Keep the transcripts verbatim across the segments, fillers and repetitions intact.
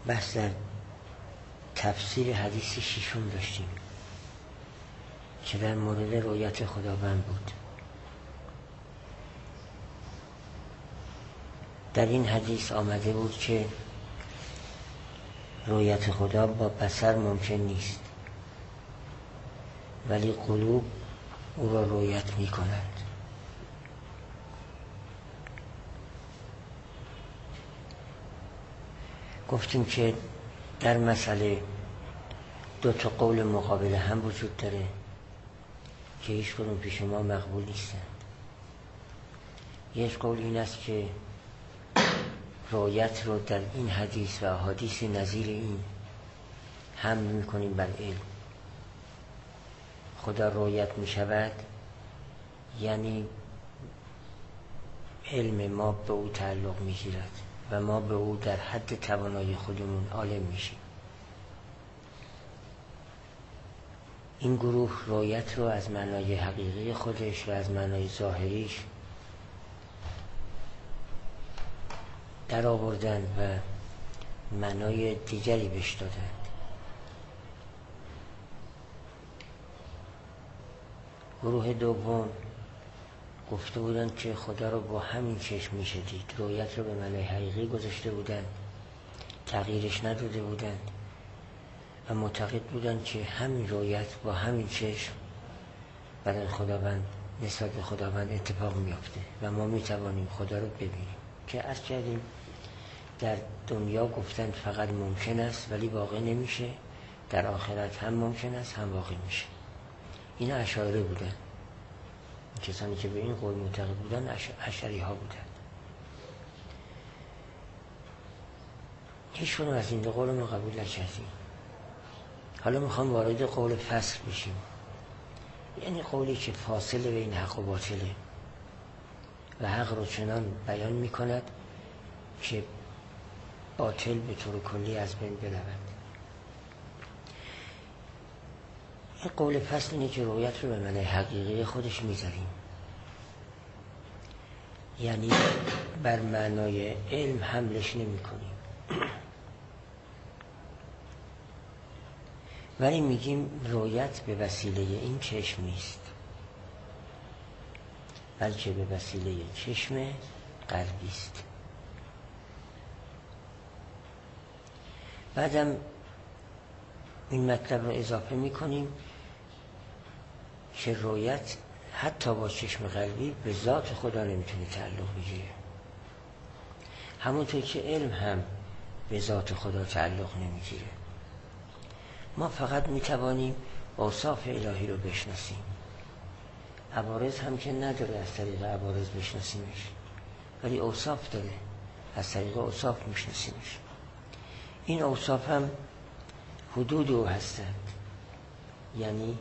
بحث در تفسیر حدیث ششم داشتیم که در مورد رؤیت خداوند بود. در این حدیث آمده بود که رؤیت خدا با بصر ممکن نیست، ولی قلوب او را رؤیت می کند. گفتیم که در مسئله دو تا قول مقابل هم وجود داره که هیچ کدوم پیش ما مقبول نیستند. یک قول این است که رؤیت رو در این حدیث و احادیث نظیر این حمل میکنیم بر علم. خدا رؤیت میشود یعنی علم ما به او تعلق میگیرد و ما به او در حد توانایی خودمون عالم میشیم. این گروه رؤیت رو از معنای حقیقی خودش و از معنای ظاهریش در آوردن و معنای دیگری بهش دادن. گروه دوم گفته بودن که خدا رو با همین چشم میشه دید. رؤیت رو به معنای حقیقی گذاشته بودن، تغییرش نداده بودن و معتقد بودن که همین رؤیت با همین چشم برای خداوند نسبت به خداوند اتفاق میافته و ما میتوانیم خدا رو ببینیم. که عرض کردیم در دنیا گفتن فقط ممکن است ولی واقع نمیشه، در آخرت هم ممکن است هم واقع میشه. این اشاعره بودن، کسانی که به این قول معتقد بودن اشعری ها بودن. هیچ کنون از این دو قول ما قبول نکردیم. حالا میخوام وارد قول فصل بشیم، یعنی قولی که فاصله بین حق و باطله و حق رو چنان بیان میکند که باطل به طور کلی از بین برود. این قول فصل اینه که رؤیت رو به معنی حقیقی خودش میذاریم، یعنی بر معنای علم حملش نمی کنیم، ولی میگیم رؤیت به وسیله این چشم نیست، بلکه به وسیله چشم قلبی است. بعدم این مطلب رو اضافه میکنیم که رؤیت حتی با چشم قلبی به ذات خدا نمیتونه تعلق بگیره، همونطور که علم هم به ذات خدا تعلق نمیگیره. ما فقط میتوانیم اوصاف الهی رو بشناسیم. عوارض هم که نداره از طریق عوارض بشناسیمش، ولی اوصاف داره، از طریق اوصاف میشناسیمش. این اوصاف هم حدود او هستند، یعنی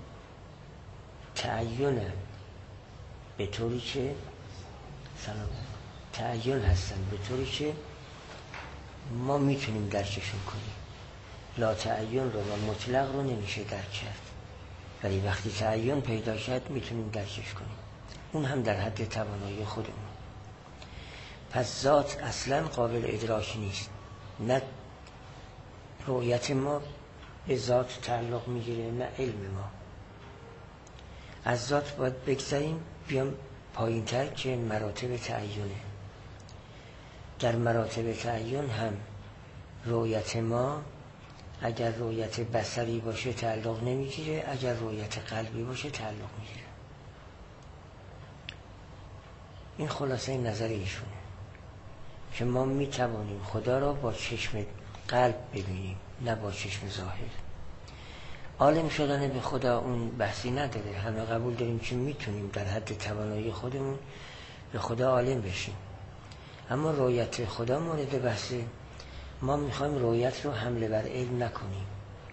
تعین به طوری که سلام تعین هستند به طوری که ما میتونیم درکشون کنیم. لا تعین رو و مطلق رو نمیشه درک کرد، ولی وقتی تعین پیدا کرد میتونیم درکش کنیم، اون هم در حد توانایی خودمون. پس ذات اصلا قابل ادراک نیست، نه رؤیت ما به ذات تعلق میگیره نه علم ما. از ذات باید بگذاریم بیام پایین تر که مراتب تعینه. در مراتب تعین هم رؤیت ما اگر رؤیت بصری باشه تعلق نمیگیره، اگر رؤیت قلبی باشه تعلق میگیره. این خلاصه نظر ایشونه که ما میتوانیم خدا را با چشم قلب ببینیم نه با چشم ظاهر. عالم شدن به خدا اون بحثی نداره، همه قبول داریم که میتونیم در حد توانایی خودمون به خدا عالم بشیم، اما رؤیت خدا مورد بحثه. ما میخوایم رؤیت رو حمله بر علم نکنیم،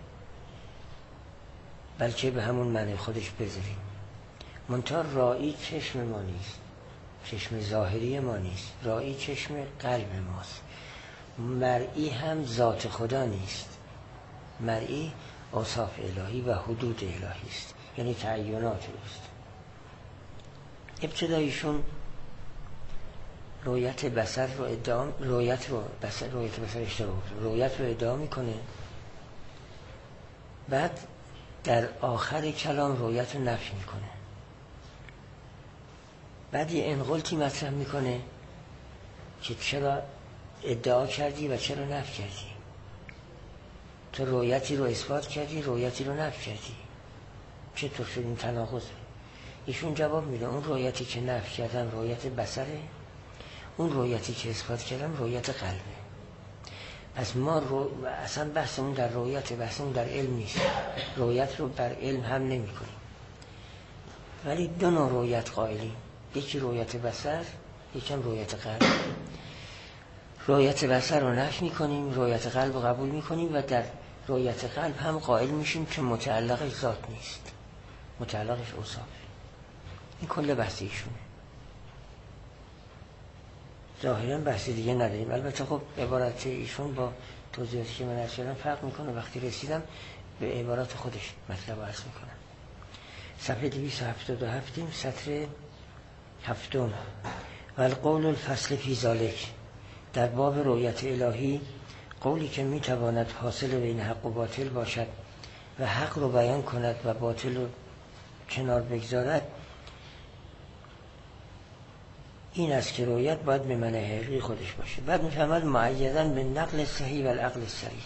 بلکه به همون معنی خودش بذاریم. منتها رایی چشم ما نیست، چشم ظاهری ما نیست، رایی چشم قلب ماست. مرئی هم ذات خدا نیست، مرئی اوصاف الهی و حدود الهی است، یعنی تعینات اوست. ابتدایشون رویت بصر رو ادعا رویت رو بصر رویت بصر اشتباه رویت رو ادعا میکنه، بعد در آخر کلام رویت رو نفی میکنه، بعد یه انقلتی مطرح میکنه که چرا ادعا کردی و چرا نفی کردی. تو رویتی رو اثبات کردی، رویتی رو نفی کردی، چطور شد این تناقض؟ ایشون جواب میده اون رویتی که نفی کردم رویت بصره، اون رویتی که اثبات کردم رویت قلبه. پس ما رو... اصلا بحثمون در رویت، بحثمون در علم نیست، رویت رو بر علم هم نمی کنیم، ولی دو نوع رویت قائلیم، یکی رویت بصر، یکم رویت قلب. رویت بصر رو نفی میکنیم، رویت قلب رو قبول میکنیم و در رویت قلب هم قائل میشیم که متعلقش ذات نیست، متعلقش اوصاف. این کل بحث ایشونه. ظاهرا بحث دیگه نداریم. البته خب عبارت ایشون با توضیحاتی که من عرض کردم فرق میکنه. وقتی رسیدم به عبارات خودش مطلب عرض میکنم. صفحه دویست و هفتاد و هفت سطر هفتم. و القول الفصل فی ذالک، در باب رؤیت الهی قولی که میتواند حاصل بین حق و باطل باشد و حق رو بیان کند و باطل رو کنار بگذارد، این است که رؤیت باید به معنی حقیقی خودش باشه. بعد میفهمد معیداً به نقل صحیح و العقل صریح،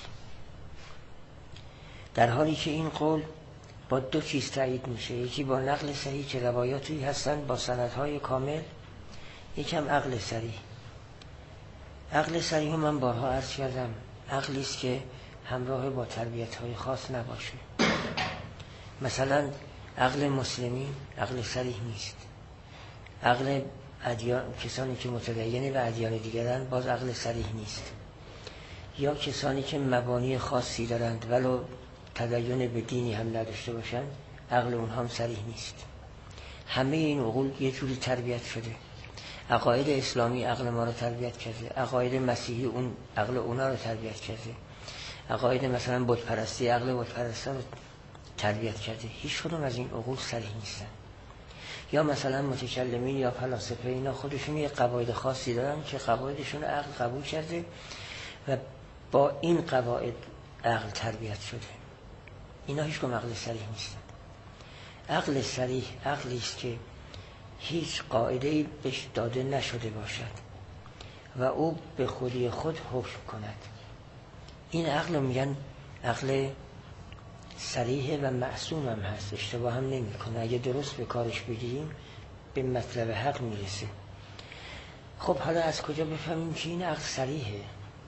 در حالی که این قول با دو چیز تایید میشه، یکی با نقل صحیح که روایاتی هستن با سندهای کامل، یکم عقل صریح. عقل صریح من بارها عرض کردم عقلی است که همراه با تربیت‌های خاص نباشه. مثلا عقل مسلمین عقل صریح نیست، عقل ادیان کسانی که متدینه و ادیان دیگرن باز عقل صریح نیست، یا کسانی که مبانی خاصی دارند ولو تدین به دینی هم نداشته باشند عقل اونها هم صریح نیست. همه این عقول یه جوری تربیت شده. عقاید اسلامی عقل ما رو تربیت کرده، عقاید مسیحی اون عقل اونا رو تربیت کرده، عقاید مثلا بت پرستی عقل بت پرستا رو تربیت کرده. هیچ کدوم از این عقول صریح نیستن. یا مثلا متکلمین یا فلاسفه اینا خودشون یه قواعد خاصی دارن که قواعدشون عقل قبول کرده و با این قواعد عقل تربیت شده. اینا هیچ کدوم عقل صریح نیستن. عقل صریح عقلی است که هیچ قاعده‌ای بهش داده نشده باشد و او به خودی خود حکم کند. این عقل میگن عقل صریح و معصوم هم هست، اشتباه هم نمی کنه. اگه درست به کارش بگیریم به مطلب حق میرسه. خب حالا از کجا بفهمیم که این عقل صریحه؟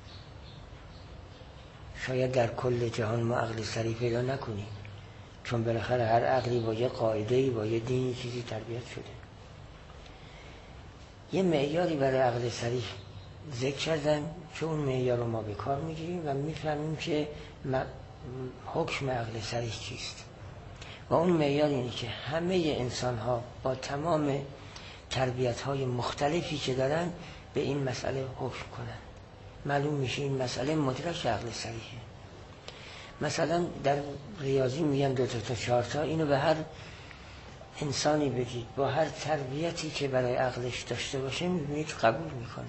شاید در کل جهان ما عقل صریح پیدا نکنیم، چون بالاخره هر عقلی با یه قاعده‌ای با یه دینی چیزی تربیت شده. یه معیاری برای عقل صریح ذکر کردن که اون معیار رو ما به کار میگیریم و میفهمیم که حکم عقل صریح چیست. و اون معیار اینه که همه انسان ها با تمام تربیت های مختلفی که دارن به این مسئله حکم کنن. معلوم میشه این مسئله مدرک عقل صریحه. مثلا در ریاضی میگن دو تا تا چهار تا، اینو به هر انسانی بگید با هر تربیتی که برای عقلش داشته باشه میبینید قبول میکنه.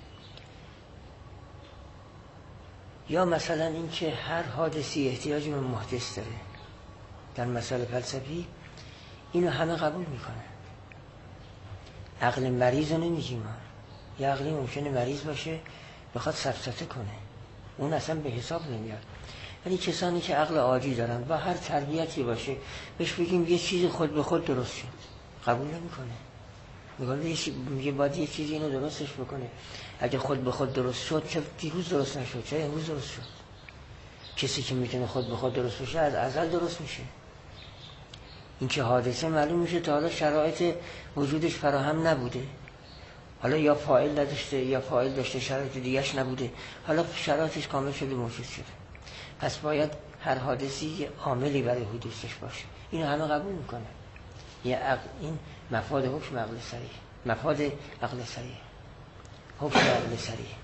یا مثلا این که هر حادثی احتیاج به محدث داره، در مسائل فلسفی اینو همه قبول میکنه. عقل مریض رو نمیگیم. یه عقلی ممکنه مریض باشه بخواد سفسطه کنه، اون اصلا به حساب نمیاد. ولی کسانی که عقل عادی دارن با هر تربیتی باشه بهش بگیم یه چیز خود به خود درست شد، قبول نمیکنه. میگه میگه باید یه چیزی اینو درستش بکنه. اگه خود به خود درست شد چه دیروز درست نشد، چه امروز درست شد؟ کسی که میتونه خود به خود درست بشه از ازل درست میشه. این که حادثه معلوم میشه تا حالا شرایط وجودش فراهم نبوده، حالا یا فاعل نداشته یا فاعل داشته شرایط دیگه‌اش نبوده، حالا شرایطش کامل شده موجود شده. پس باید هر حادثی عاملی برای حدوثش باشه. اینو همه قبول میکنه. یه عقل، این مفاد حکم عقل صریح، مفاد عقل صریح، حکم عقل صریح.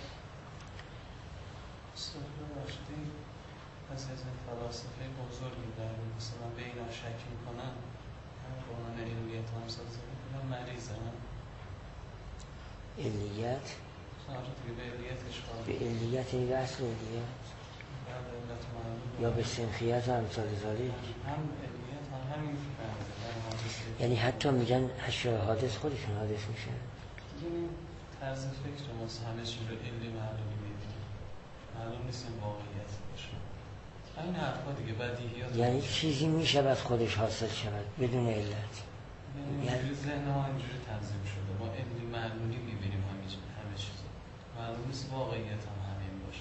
از از فلاسفه بزرگی در مثلا به اینا شک میکنن، با من الوهیت هم سازی میکنن مریضن. علیت آره دیگه به علیت اشکال به علیت این اصل علیت بعد علت معلوم یا به سنخیت و امثال ذالک. هم علیت هم همین که بنده در حادثه یعنی حتی میگن اشیاء حادث خودشون حادث میشن. دیگه این طرز فکر ماست، همه چیز رو علی معلومی میبینیم، معلوم نیست این واقعیت باشه. این حرفا دیگه بدیهیات. یعنی چیزی میشود خودش حاصل شود بدون علت. یعنی اینجوری ذهن ما اینجوری تنظیم شده، ما علی معلومی میبینیم همه چیز، همه چیز معلوم نیست واقعیت هم همین باشه.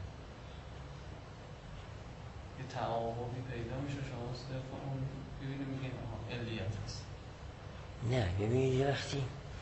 یه تعاقبی پیدا میشه، شما صرف اون ببینیم میگین آها علیت هست. نه ببینید یه وقتی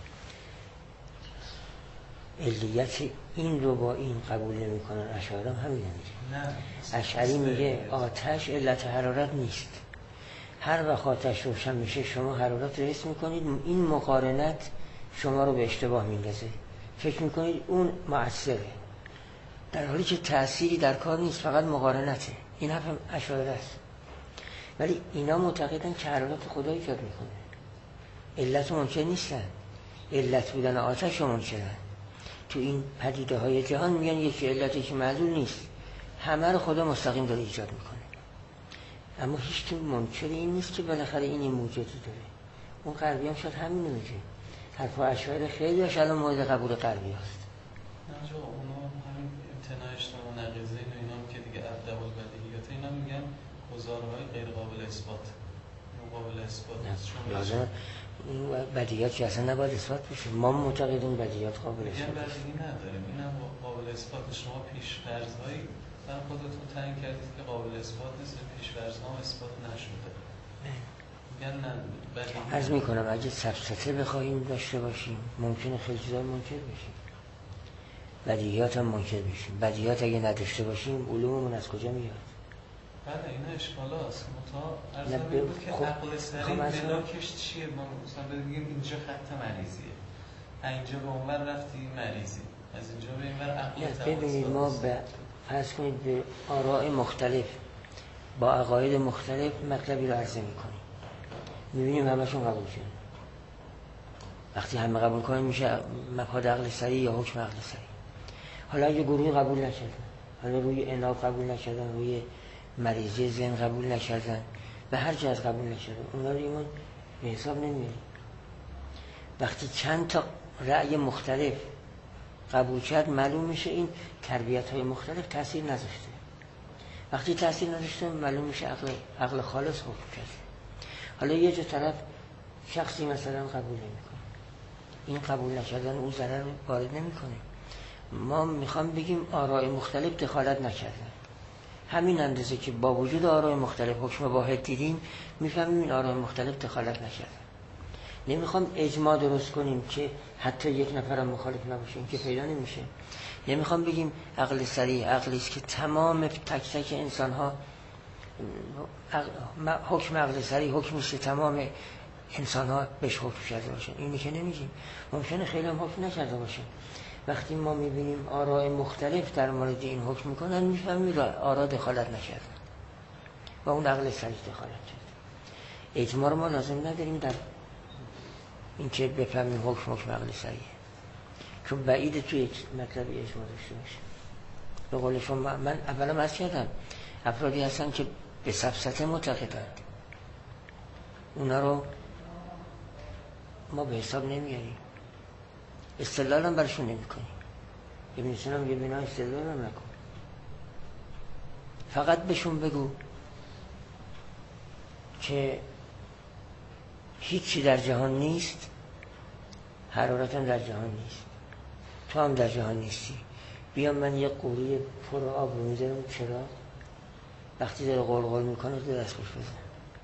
علیت این رو با این قبول نمی کنن اشاعره هم همین میگه. نه اشعری میگه آتش علت حرارت نیست. هر وقت آتش روشن میشه شما حرارت رو حس میکنید، این مقارنت شما رو به اشتباه میندازه، فکر میکنید اون مؤثره، در حالی که تأثیری در کار نیست، فقط مقارنته. این حرف اشاعره است. ولی اینا معتقدن که حرارت خدا ایجاد میکنه، علت منکر نیستن، علت بودن آتش رو منکرن. تو این پدیده های جهان میگن یکی علت یکی معلول نیست، همه رو خدا مستقیم داره ایجاد میکنه. اما هیچ کی منکر این نیست که بالاخره این موجودی داره. اون غربی هم شاید همین میگه. حرفا اشاعره خیلی هاش الان مورد قبول غربی هست. نه جو اونا همین امتناع اجتماع نقیضه و اینا که دیگه ابدع البدیهیات اینا میگن گزارهای غیر قابل اثبات، قابل اثبات نیست. چون لازم این بدیهیات که اصلا نباید اثبات بشه. ما معتقدیم بدیهیات قابل میگن اثبات. بدیهی نداریم، اینم قابل اثبات. شما پیش‌فرض‌هایی در خودتون تعیین کردید که قابل اثبات نیست، پیش‌فرض‌ها هم اثبات نشده. میگن نه بدیهی. عرض میکنم اگه سفسطه بخوایم داشته باشیم ممکنه خیلی چیزا منکر بشیم، بدیهیات هم منکر بشیم. بدیهیات اگه نداشته باشیم علوممون از کجا میاد؟ بله اینا اشکالاست. متا نه، ارزم این بود که خب، عقل سری خب، مثلا- ملاکش چیه؟ ما مثلا بگیم اینجا خط مریضیه، اینجا به اونور رفتی مریضی، از اینجا به اینور عقل نه، توسط ببینید ما به فرض کنید به آراء مختلف با عقاید مختلف مطلبی رو عرضه میکنیم، میبینیم همشون قبول شدن. وقتی همه قبول کنیم میشه مفاد عقل سری یا حکم عقل سری. حالا اگه گروهی قبول نکردن، حالا روی عناد قبول نکردن، روی مریضی ذهن قبول نکردن، به هر جهت قبول نکردن، اونا رو ایمان به حساب نمیاریم. وقتی چند تا رأی مختلف قبول کرد معلوم میشه این تربیت های مختلف تأثیر نذاشته. وقتی تأثیر نذاشته معلوم میشه عقل, عقل خالص حکم کرده. حالا یه جا طرف شخصی مثلا قبول نمیکنه، این قبول نکردن اون ضرر وارد نمیکنه. ما میخوام بگیم آراء مختلف دخالت نکردن، همین اندازه که با وجود آراء مختلف حکم واحد دیدیم میفهمیم این آراء مختلف دخالت نکردن. نمیخوام اجماع درست کنیم که حتی یک نفرم مخالف نباشه، این که پیدا نمیشه. نمیخوام بگیم عقل سریع عقلی است که تمام تک تک انسان ها حکم عقل سریع حکمی است که تمام انسان ها بهش حکم کرده باشن، اینی که نمیگیم. ممکنه خیلی هم حکم نکرده باشه. وقتی ما میبینیم آراء مختلف در مورد این حکم میکنن میفهمیم آراء دخالت نکردن و اون عقل سریع دخالت کرد. اجماع رو ما لازم نداریم در این که بفهمیم حکم حکم عقل سریعه، چون بعیده توی یک مطلبی اجماع داشته باشه. به قول شما من اولا عرض کردم افرادی هستن که به سفسطه معتقدند، اونا رو ما به حساب نمیاریم، استدلال هم برشون نمی کنیم. ابن سینا میگه بنا استدلال هم نکن، فقط بهشون بگو که هیچی در جهان نیست، حرارت هم در جهان نیست، تو هم در جهان نیستی. بیا من یه قوری پر آب رو میذارم چرا وقتی داره قلقل میکنه تو دست خوش بزن،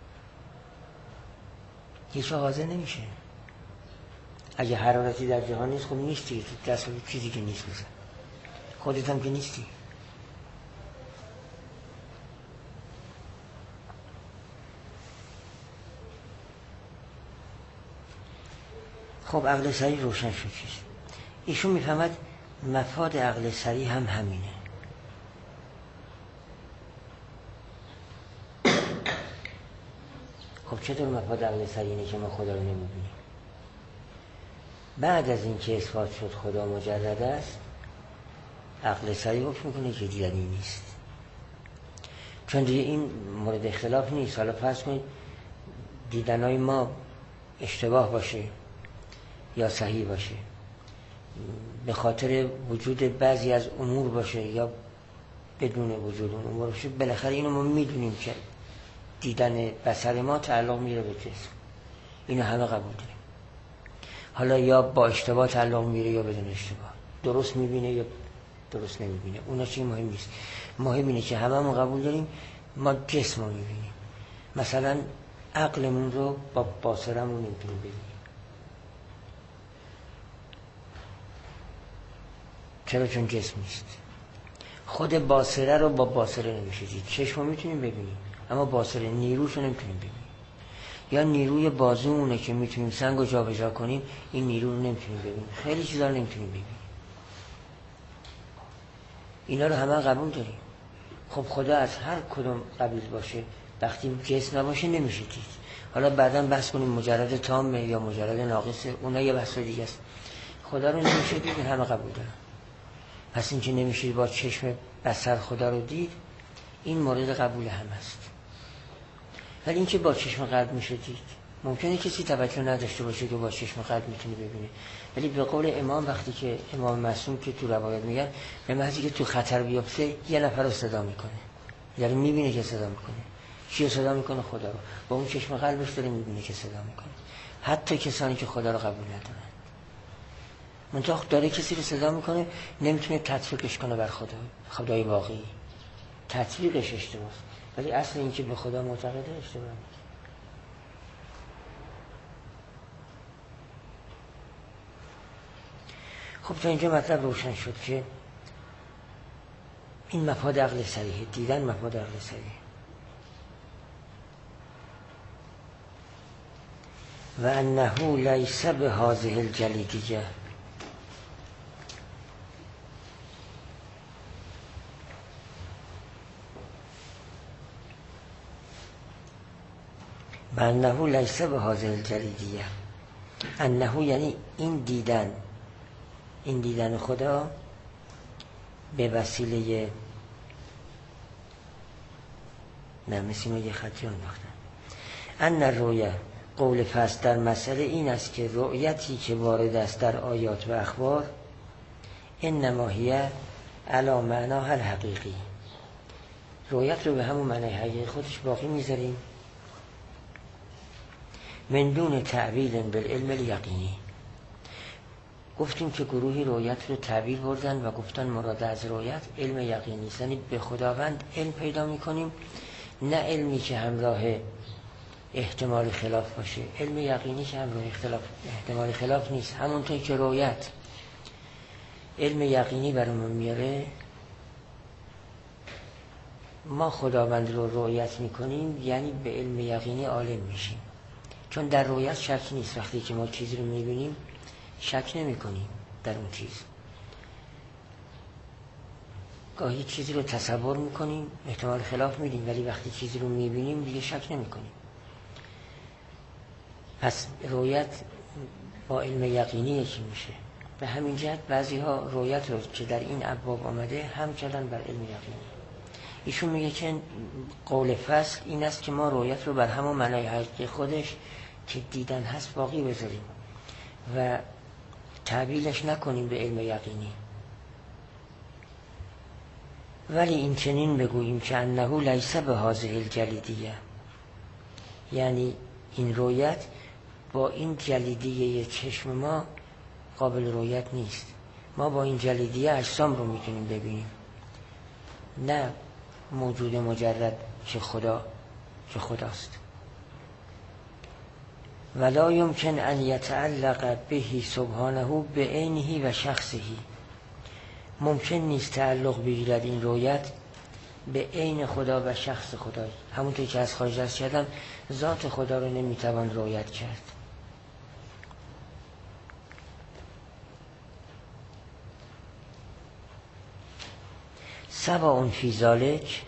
هیچ حاضر نمیشه. اگه حرارتی در جهان نیست خب نیستی، تو دست خوش چیزی که نیست بزن، خودت هم که نیستی. خب عقل سریع روشن شد چیست. ایشون میفهمد مفاد عقل سریع هم همینه. خب چطور مفاد عقل سریع اینه که ما خدا رو نمیبینیم؟ بعد از اینکه اثبات شد خدا مجرد است، عقل سری حکم میکنه که دیدنی نیست، چون دیگه این مورد اختلاف نیست. حالا فرض کنید دیدنهای ما اشتباه باشه یا صحیح باشه، به خاطر وجود بعضی از امور باشه یا بدون وجود اون امور باشه، بالاخره اینو ما میدونیم که دیدن بصر ما تعلق میره به جسم، اینو همه قبول داریم. حالا یا با اشتباه تعلق میره یا بدون اشتباه، درست میبینه یا درست نمیبینه، اونا چی مهم نیست. مهم اینه که هممون قبول داریم ما جسم رو میبینیم. مثلا عقلمون رو با باصرمون نمیتونیم ببینیم. چرا؟ چون جسم نیست. خود باصره رو با باصره نمیشه دید. چشم رو میتونیم ببینیم اما باصره نیروش رو نمیتونیم ببینیم. یا نیروی بازومونه که میتونیم سنگ رو جا به جا کنیم، این نیرو رو نمیتونیم ببینیم. خیلی چیزا رو نمیتونیم ببینیم. اینا رو همه قبول داریم. خب خدا از هر کدوم قبیل باشه، وقتی جسم نباشه نمیشه دید. حالا بعداً بحث کنیم مجرد تامه یا مجرد ناقصه، اونا یه بحث دیگه است. خدا رو نمیشه دید، همه قبول دارن. پس این که نمیشه با چشم بصر خدا رو دید، این مورد قبول هم است. ولی این که با چشم قلب میشه دید، ممکنه کسی توجه نداشته باشه که با چشم قلب میتونه ببینه، ولی به قول امام، وقتی که امام معصوم که تو روایت میگن به محضی که تو خطر بیفته یه نفر رو صدا میکنه، یعنی میبینه که صدا میکنه. چی صدا میکنه؟ خدا رو. با اون چشم قلبش داره میبینه که صدا میکنه. حتی کسانی که خدا رو قبول ندارن، منطقه داره کسی رو صدا میکنه، نمیتونه تطبیقش کنه بر خدا، خدای واقعی. تطبیقش اشتباهه، ولی اصل این که به خدا معتقده اشتباهه. خب تا اینجا مطلب روشن شد که این مفاد عقل صریح، دیدن مفاد عقل صریح. و انه لیس بهذه الجلیدیه، و انه لیس بهذه الجلیدیه، انه یعنی این دیدن، این دیدن خدا به وسیله، نه مثل یه خطی انداختن، ان رویه قول فصل در مسئله این است که رؤیتی که وارد است در آیات و اخبار انما هی علی معناها الحقیقی، رؤیت رو به همون معنای حقیقی خودش باقی میذاریم، من دون تعبیل بالعلم الیقینی. گفتیم که گروهی رؤیت رو تعبیر بردن و گفتن مراد از رؤیت علم یقینی است، یعنی به خداوند علم پیدا میکنیم، نه علمی که همراه احتمال خلاف باشه. علم یقینی که همراه اختلاف احتمال خلاف نیست. همونطور که رؤیت علم یقینی برامون میاره، ما خداوند رو رؤیت میکنیم یعنی به علم یقینی عالم میشیم، چون در رؤیت شک نیست. وقتی که ما چیزی رو میبینیم شک نمی کنیم در اون چیز. گاهی چیزی رو تصور میکنیم، احتمال خلاف میدیم، ولی وقتی چیزی رو میبینیم دیگه شک نمی کنیم. پس رؤیت با علم یقینی یکی میشه. به همین جهت بعضی ها رؤیت رو که در این ابواب آمده هم کردن بر علم یقینی. ایشون میگه که قول فصل این است که ما رؤیت رو بر همون معنای حقیقی خودش که دیدن هست باقی بذاریم و تعبیلش نکنیم به علم یقینی. ولی این چنین بگوییم که انه لیس بهذه الجلیدیه، یعنی این رؤیت با این جلیدیه چشم ما قابل رؤیت نیست. ما با این جلیدیه اجسام رو میتونیم ببینیم، نه موجود مجرد که خدا که خداست. ولا يمكن ان يتعلق به سبحانه بعینه و شخصه، ممکن نیست تعلق بگیرد این رؤیت به عین خدا و شخص خدا. همونطور که از خارج از کردم، ذات خدا رو نمیتوان رؤیت کرد. سواء فی ذلک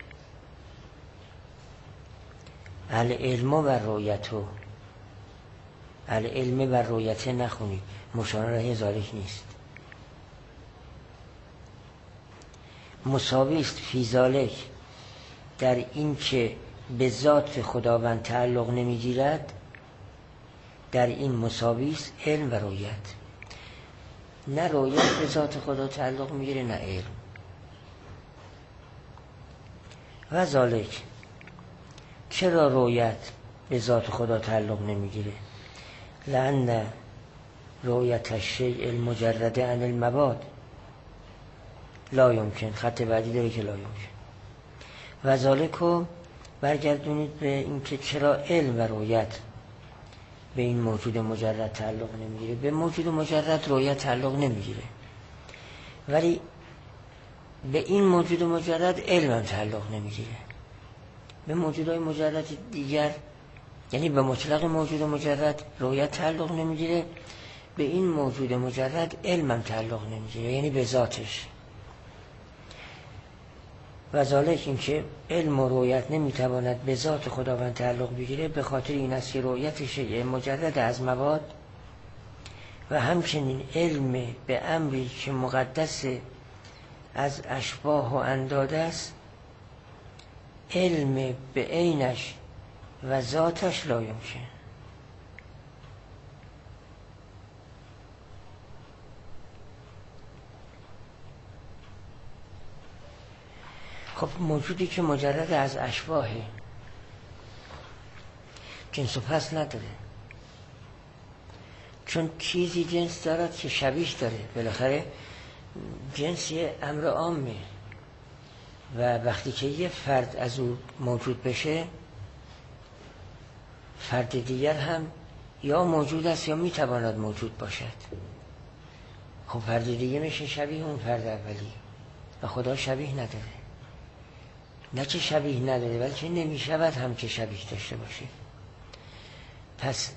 العلم و رؤیته، العلم و رؤیته نخونید، مشابه ذالک نیست. مساوی است فی ذالک در این که به ذات خداوند تعلق نمیگیرد، در این مساوی است علم و رؤیت. نه رؤیت به ذات خدا تعلق میگیره نه علم. و ذالک، چرا رؤیت به ذات خدا تعلق نمیگیره؟ لأن رؤیت الشیء المجرد عن المباد لا یمکن. خط بعدی داره که لا یمکن. و ذالکو برگردونید به اینکه چرا علم و رؤیت به این موجود مجرد تعلق نمیگیره. به موجود مجرد رؤیت تعلق نمیگیره، ولی به این موجود مجرد علم هم تعلق نمیگیره. به موجودهای مجرد دیگر، یعنی به مطلق موجود مجرد رؤیت تعلق نمیگیره، به این موجود مجرد علم هم تعلق نمیگیره، یعنی به ذاتش. و ذالک این که علم و رؤیت نمیتواند به ذات خداوند تعلق بگیره به خاطر این است که رؤیت شیء مجرد از مواد و همچنین علم به امری که مقدس از اشباح و انداد است، علم به عینش و ذاتش لا یمکن. خب موجودی که مجرد از اشباحه، جنس و فصل نداره، چون چیزی جنس دارد که شبیه داره. بالاخره جنس یه امر عامه و وقتی که یه فرد از او موجود بشه، فرد دیگر هم یا موجود است یا میتواند موجود باشد. خب فرد دیگه میشه شبیه اون فرد اولی و خدا شبیه نداره. نه چه شبیه نداره، بلکه نمیشود هم که شبیه داشته باشه. پس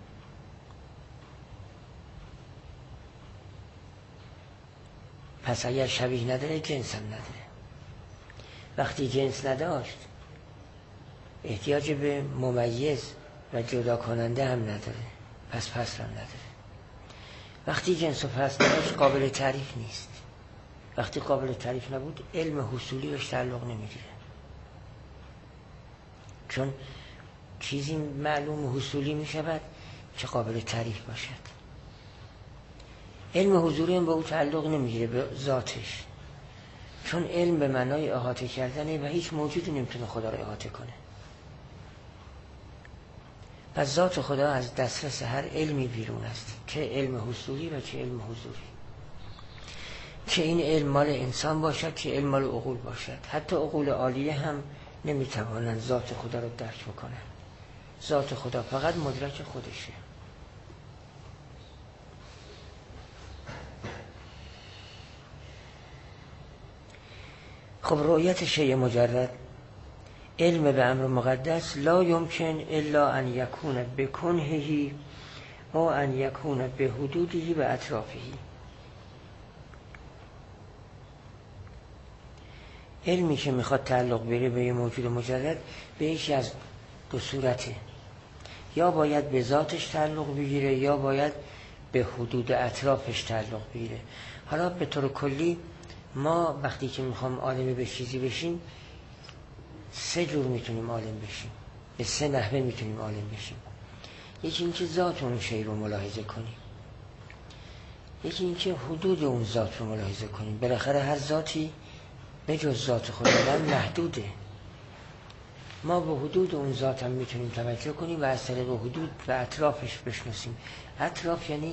پس اگر شبیه نداره جنس هم نداره. وقتی جنس نداشت احتیاج به ممیز و جدا کننده هم نداره، پس فصل هم نداره. وقتی جنس و فصل نداشت قابل تعریف نیست. وقتی قابل تعریف نبود علم حصولی بهش تعلق نمیگیره، چون چیزی معلوم حصولی میشود که قابل تعریف باشد. علم حضوری هم به او تعلق نمیگیره، به ذاتش، چون علم به معنای احاطه کردنه و هیچ موجودی نمیتونه خدا رو احاطه کنه. پس ذات خدا از دسترس هر علمی بیرون است، چه علم حصولی و چه علم حضوری، چه این علم مال انسان باشد چه علم مال عقول باشد. حتی عقول عالیه هم نمیتوانند ذات خدا رو درک بکنن. ذات خدا فقط مدرک خودشه. خب رؤیت شیء مجرد، علم به امر مقدس، لا یمکن الا ان یکون بکنهی او ان یکون به حدودی و اطرافهی. علمی که میخواد تعلق بگیره به یه موجود مجرد به یکی از دو صورته، یا باید به ذاتش تعلق بگیره یا باید به حدود اطرافش تعلق بگیره. حالا به طور کلی ما وقتی که میخوام عالم به چیزی بشیم سه جور میتونیم عالم بشیم، به سه نحوه میتونیم عالم بشیم. یکی اینکه ذات اون شی رو ملاحظه کنیم، یکی اینکه حدود اون ذات رو ملاحظه کنیم. بالاخره هر ذاتی به جز ذات خداوند محدوده. ما به حدود اون ذات هم میتونیم توجه کنیم و از طریق حدود و اطرافش بشناسیم. اطراف یعنی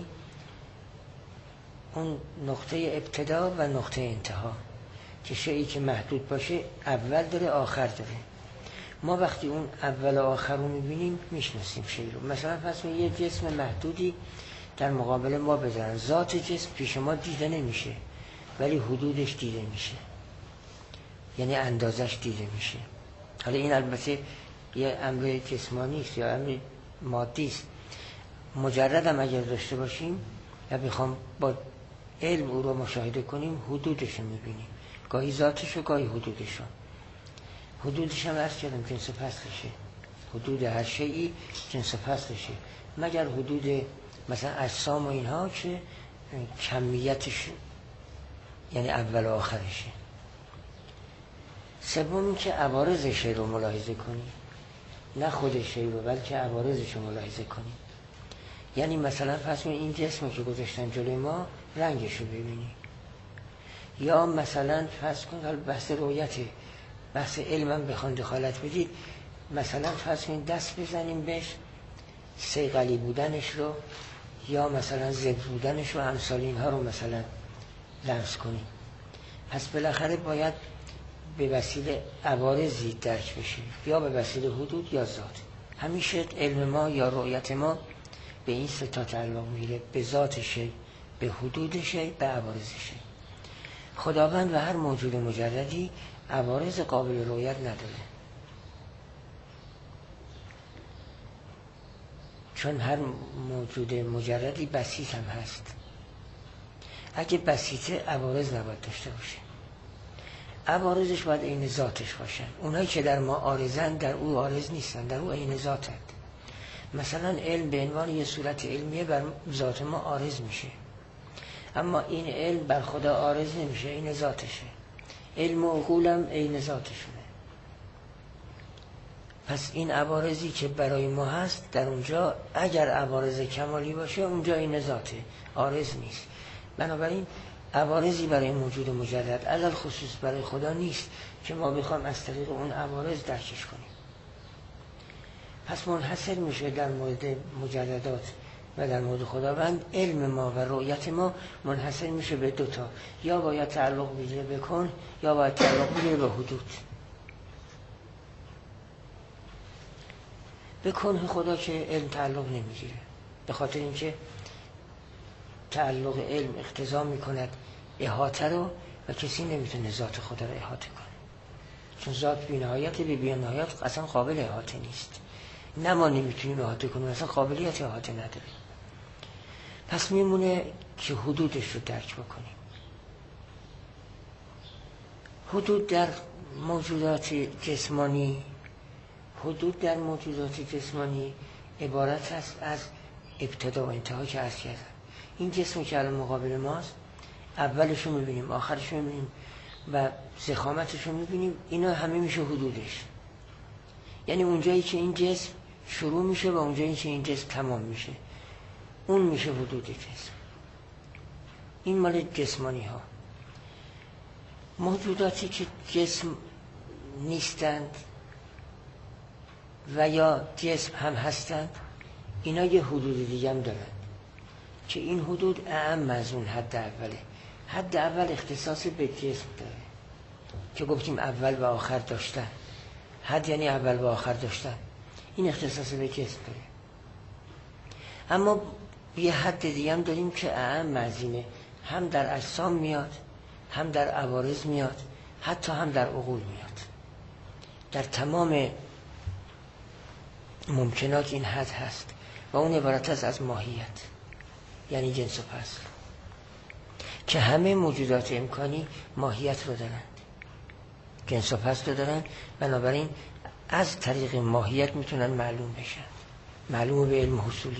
اون نقطه ابتدا و نقطه انتها، که شیئی که محدود باشه اول داره آخر داره. ما وقتی اون اول و آخر رو میبینیم میشناسیم شیئی رو. مثلا پس یه جسم محدودی در مقابل ما بذارن، ذات جسم پیش ما دیده نمیشه ولی حدودش دیده میشه، یعنی اندازش دیده میشه. حالا این البته یه امر جسمانی است یا امر مادی است. مجرد هم اگر داشته باشیم و بخوام با علم او رو مشاهده کنیم حدودش رو میبینیم، گاهی ذاتش و گاهی حدودش رو. حدودش هم عرض کردم جنس و فصلشه. حدود هر شیئی جنس و فصلشه، مگر حدود مثلا اجسام و اینها که کمیتش یعنی اول و آخرشه. سوم که عوارض شی رو ملاحظه کنی، نه خود شی رو بلکه عوارضش رو ملاحظه کنی. یعنی مثلا فرض کن این جسمی که گذاشتن جلوی ما رنگش رو ببینی، یا مثلا فرض کن بحث رویته، بحث علمم بخوان دخالت بدید، مثلا فرض کن دست بزنیم بهش صیقلی بودنش رو یا مثلا ضد بودنش رو امثال اینها رو مثلا لمس کنیم. پس بالاخره باید به وسیله عوارضی درک بشه، یا به وسیله حدود یا ذات. همیشه علم ما یا رؤیت ما به این سه تا تعلق میگیره، به ذات شی، به حدود شی، به عوارض شی. خداوند و هر موجود مجردی عوارض قابل رؤیت نداره، چون هر موجود مجردی بسیط هم هست. اگه بسیطه عوارض نباید داشته باشه، عوارضش باید عین ذاتش باشن. اونایی که در ما عارضن در او عارض نیستن، در او عین ذاتند. مثلا علم به عنوان یه صورت علمیه بر ذات ما عارض میشه، اما این علم بر خدا عارض نمیشه، عین ذاتشه. علم و عقولم عین ذاتشونه. پس این عوارضی که برای ما هست در اونجا اگر عوارض کمالی باشه اونجا عین ذاته، عارض نیست. بنابراین عوارضی برای موجود مجرد علل خصوص برای خدا نیست که ما بخوام از طریق اون عوارض درکش کنیم. پس منحصر میشه در مورد مجردات و در مورد خداوند علم ما و رؤیت ما منحصر میشه به دوتا، یا باید تعلق بگیره به کن یا باید تعلق بگیره به حدود. به کنه خدا که علم تعلق نمیگیره، به خاطر اینکه تعلق علم اقتضا میکند احاطه رو و کسی نمیتونه ذات خدا رو احاطه کنه، چون ذات بی‌نهایت به بی‌نهایت اصلا قابل احاطه نیست. نه ما نمیتونیم احاطه کنیم، اصلا قابلیت احاطه نداره. پس میمونه که حدودش رو درک بکنیم. حدود در موجودات جسمانی حدود در موجودات جسمانی عبارت است از ابتدا و انتها که عرض کردم. این جسمی که الان مقابل ماست، اولش رو میبینیم، آخرش رو میبینیم و ضخامتش رو میبینیم، اینا همه میشه حدودش. یعنی اونجایی که این جسم شروع میشه و اونجایی که این جسم تمام میشه، اون میشه حدود جسم. این مال جسمانی ها. موجوداتی که جسم نیستند و یا جسم هم هستند، اینا یه حدود دیگه هم دارن که این حدود اعم از اون حد اوله. حد اول اختصاص به جسم داره که گفتیم اول و آخر داشتن. حد یعنی اول و آخر داشتن، این اختصاص به جسم داره. اما یه حد دیگه هم داریم که اعم از اینه، هم در اجسام میاد، هم در عوارض میاد، حتی هم در عقول میاد. در تمام ممکنات این حد هست و اون عبارت است از ماهیت، یعنی جنس و فصل، که همه موجودات امکانی ماهیت رو دارن، جنس و فصل رو دارن. بنابراین از طریق ماهیت میتونن معلوم بشن، معلوم به علم حصولی.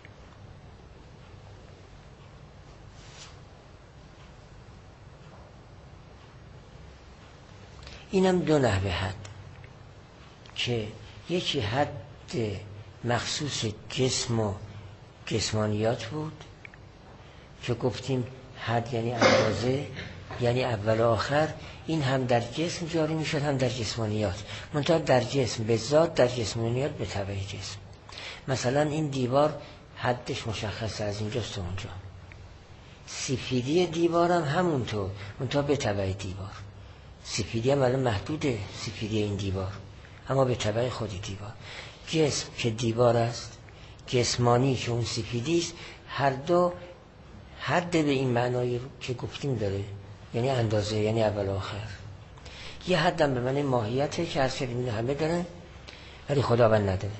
اینم دو نحوه حد، که یکی حد مخصوص جسم و جسمانیات بود که گفتیم حد یعنی اندازه، یعنی اول و آخر. این هم در جسم جاری میشد هم در جسمانیات، منتها در جسم به ذات، در جسمانیات به تبع جسم. مثلا این دیوار حدش مشخصه، از اینجاست تا اونجا. سفیدی دیوار هم همونطور، منتها به تبع دیوار. سفیدی هم الان محدوده، سفیدی این دیوار، اما به تبع خود دیوار. جسم که دیوار است، جسمانی که اون سفیدی است، هر دو حد به این معنایی که گفتیم داره، یعنی اندازه، یعنی اول و آخر. یه حد هم به معنی ماهیته که از کردیم همه داره ولی خداوند نداره.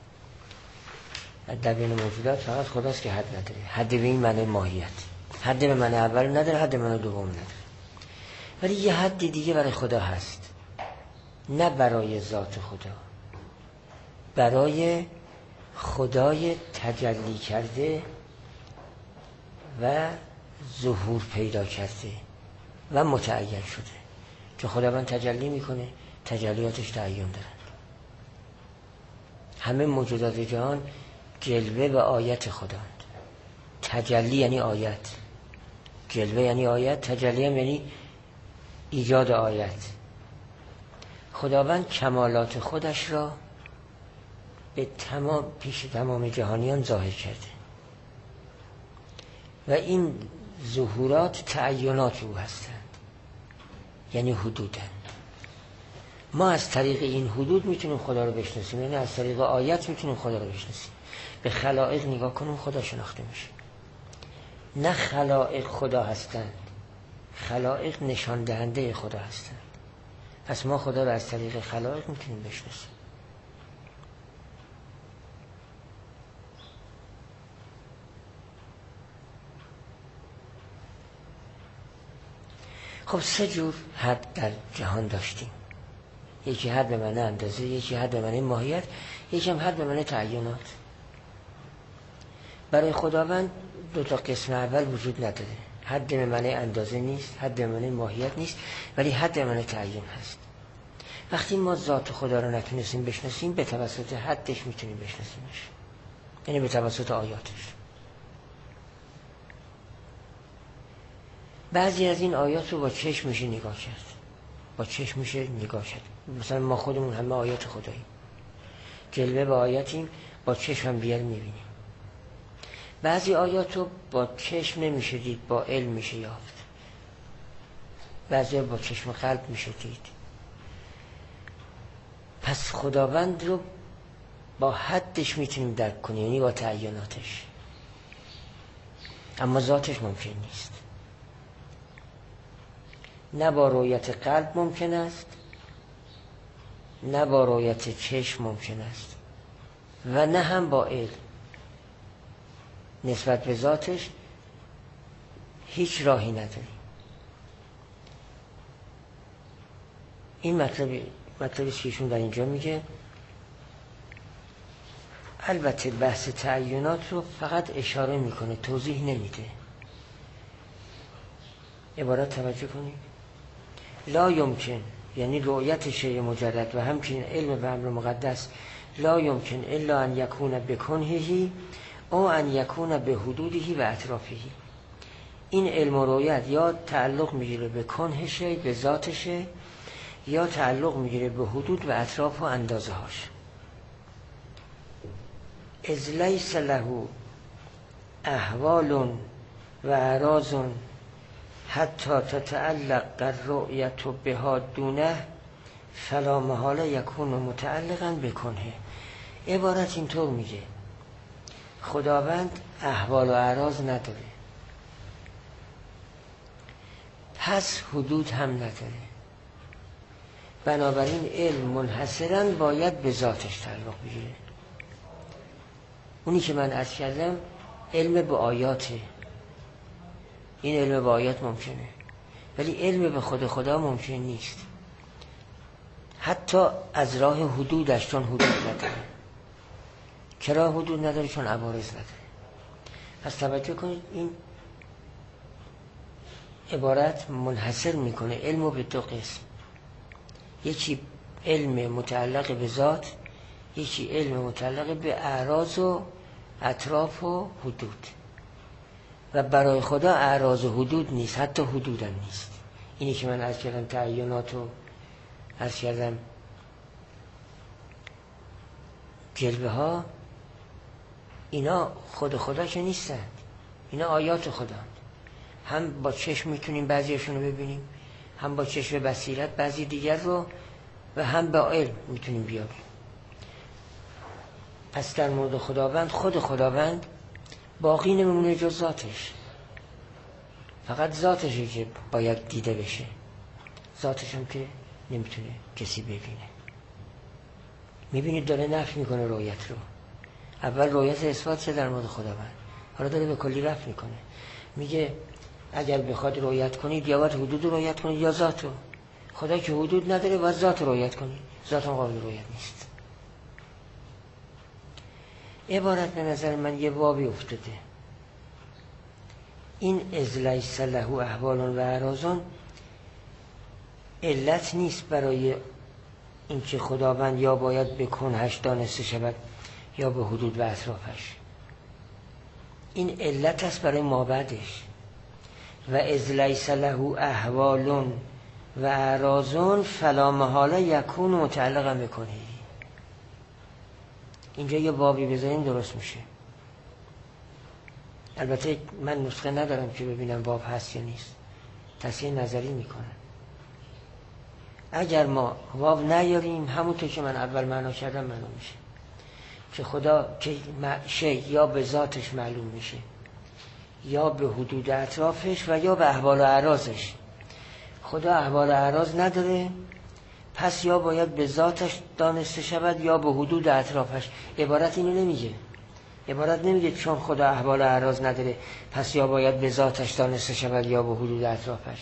در بین موجودات فقط خداست که حد نداره. حد به این معنی ماهیت، حد به معنی اول نداره، حد به معنی دوم نداره. ولی یه حد دیگه برای خدا هست، نه برای ذات خدا، برای خدای تجلی کرده و ظهور پیدا کرده و متعین شده که خداوند تجلی میکنه، تجلیاتش تعین دارن. همه موجودات جهان جلوه و آیت خداوند. تجلی یعنی آیت، جلوه یعنی آیت، تجلی هم یعنی ایجاد آیت. خداوند کمالات خودش را به تمام پیش تمام جهانیان ظاهر کرده و این ظهورات تعینات او هستند، یعنی حدودند. ما از طریق این حدود میتونیم خدا رو بشناسیم، یعنی از طریق آیت میتونیم خدا رو بشناسیم. به خلائق نگاه کنیم خدا شناخته میشه. نه خلائق خدا هستند، خلائق نشان دهنده خدا هستند. پس ما خدا رو از طریق خلائق میتونیم بشناسیم. خب سه جور حد در جهان داشتیم. یکی حد به معنی اندازه، یکی حد به معنی ماهیت، یکی هم حد به معنی تعینات. برای خداوند دو تا قسم اول وجود نداره. حد به معنی اندازه نیست، حد به معنی ماهیت نیست، ولی حد به معنی تعین هست. وقتی ما ذات خدا رو نتونستیم بشناسیم، به توسط حدش میتونیم بشناسیمش، یعنی به توسط آیاتش. بعضی از این آیات رو با چشم میشه نگاه کرد، با چشم میشه نگاه کرد. مثلا ما خودمون همه آیات خداییم، جلوه به آیاتیم، با چشم هم بیار میبینیم. بعضی آیات رو با چشم نمیشه دید، با علم میشه یافت. بعضی با چشم قلب میشه دید. پس خداوند رو با حدش میتونیم درک کنیم، یعنی با تعیناتش، اما ذاتش ممکن نیست. نه با رؤیت قلب ممکن است، نه با رؤیت چشم ممکن است، و نه هم با علم. نسبت به ذاتش هیچ راهی نداری. این مطلب مطلبی که ایشون در اینجا میگه. البته بحث تعینات رو فقط اشاره میکنه، توضیح نمیده. عبارت توجه کنید. لا یمکن، یعنی رؤیت شیء مجرد و همچنین علم و امر مقدس، لا یمکن الا ان یکون بکنهی او ان یکون به حدودهی و اطرافهی. این علم و رؤیت یا تعلق میگیره به کنه شیء، به ذات شیء، یا تعلق میگیره به حدود و اطراف و اندازه هاش. اذ لیس له احوال و اعراض حتی تتعلق الرؤیت بها دونه فلا محاله یکون متعلقا بکنه. عبارت اینطور میگه خداوند احوال و اعراض نداره، پس حدود هم نداره. بنابراین علم منحصراً باید به ذاتش تعلق بگیره. اونی که من عرض کردم علم به آیاته. این علم به آیات ممکنه، ولی علم به خود خدا ممکن نیست، حتی از راه حدودش، چون حدود نداره. چرا حدود نداره؟ چون عوارض نداره. پس توجه کنید، این عبارت منحصر میکنه علم به دو قسم. یکی علم متعلق به ذات، یکی علم متعلق به اعراض و اطراف و حدود. و برای خدا اعراض و حدود نیست، حتی حدود هم نیست. اینی که من عرض کردم تعینات و عرض کردم جلوه ها، اینا خود خدا که نیستند، اینا آیات خدا. هم با چشم میتونیم بعضیشون رو ببینیم، هم با چشم بصیرت بعضی دیگر رو، و هم با علم میتونیم بیابیم. پس در مورد خداوند، خود خداوند باقی نمیمونه جز ذاتش. فقط ذاتشه که باید دیده بشه، ذاتش هم که نمیتونه کسی ببینه. میبینید داره نفی میکنه رؤیت رو. اول رؤیت اثبات شد در مورد خداوند، حالا داره به کلی رفع میکنه. میگه اگر بخواد رؤیت کنید یا باید حدود رؤیت کنید یا ذاتو. خدا که حدود نداره باید ذات رؤیت کنید، ذات هم قابل رؤیت نیست. عبارت به نظر من یه بابی افتاده. این اذ لیس له احوال و اعراض علت نیست برای اینکه خداوند یا باید به کنهش دانسته شود یا به حدود و اطرافش. این علت است برای ما بعدش. و اذ لیس له احوال و اعراض فلا محاله یکون متعلقا بکنه. اینجا یه بابی بذاریم درست میشه. البته من نسخه ندارم که ببینم باب هست یا نیست، تصحیح نظری میکنم. اگر ما واو نیاریم همونطور که من اول معنا کردم معلوم میشه که خدا که شی یا به ذاتش معلوم میشه یا به حدود اطرافش و یا به احوال و اعراضش. خدا احوال و اعراض نداره، پس یا باید به ذاتش دانسته شود یا به حدود اطرافش. عبارت اینو نمیگه. عبارت نمیگه چون خدا احوال و اعراض نداره پس یا باید به ذاتش دانسته شود یا به حدود اطرافش.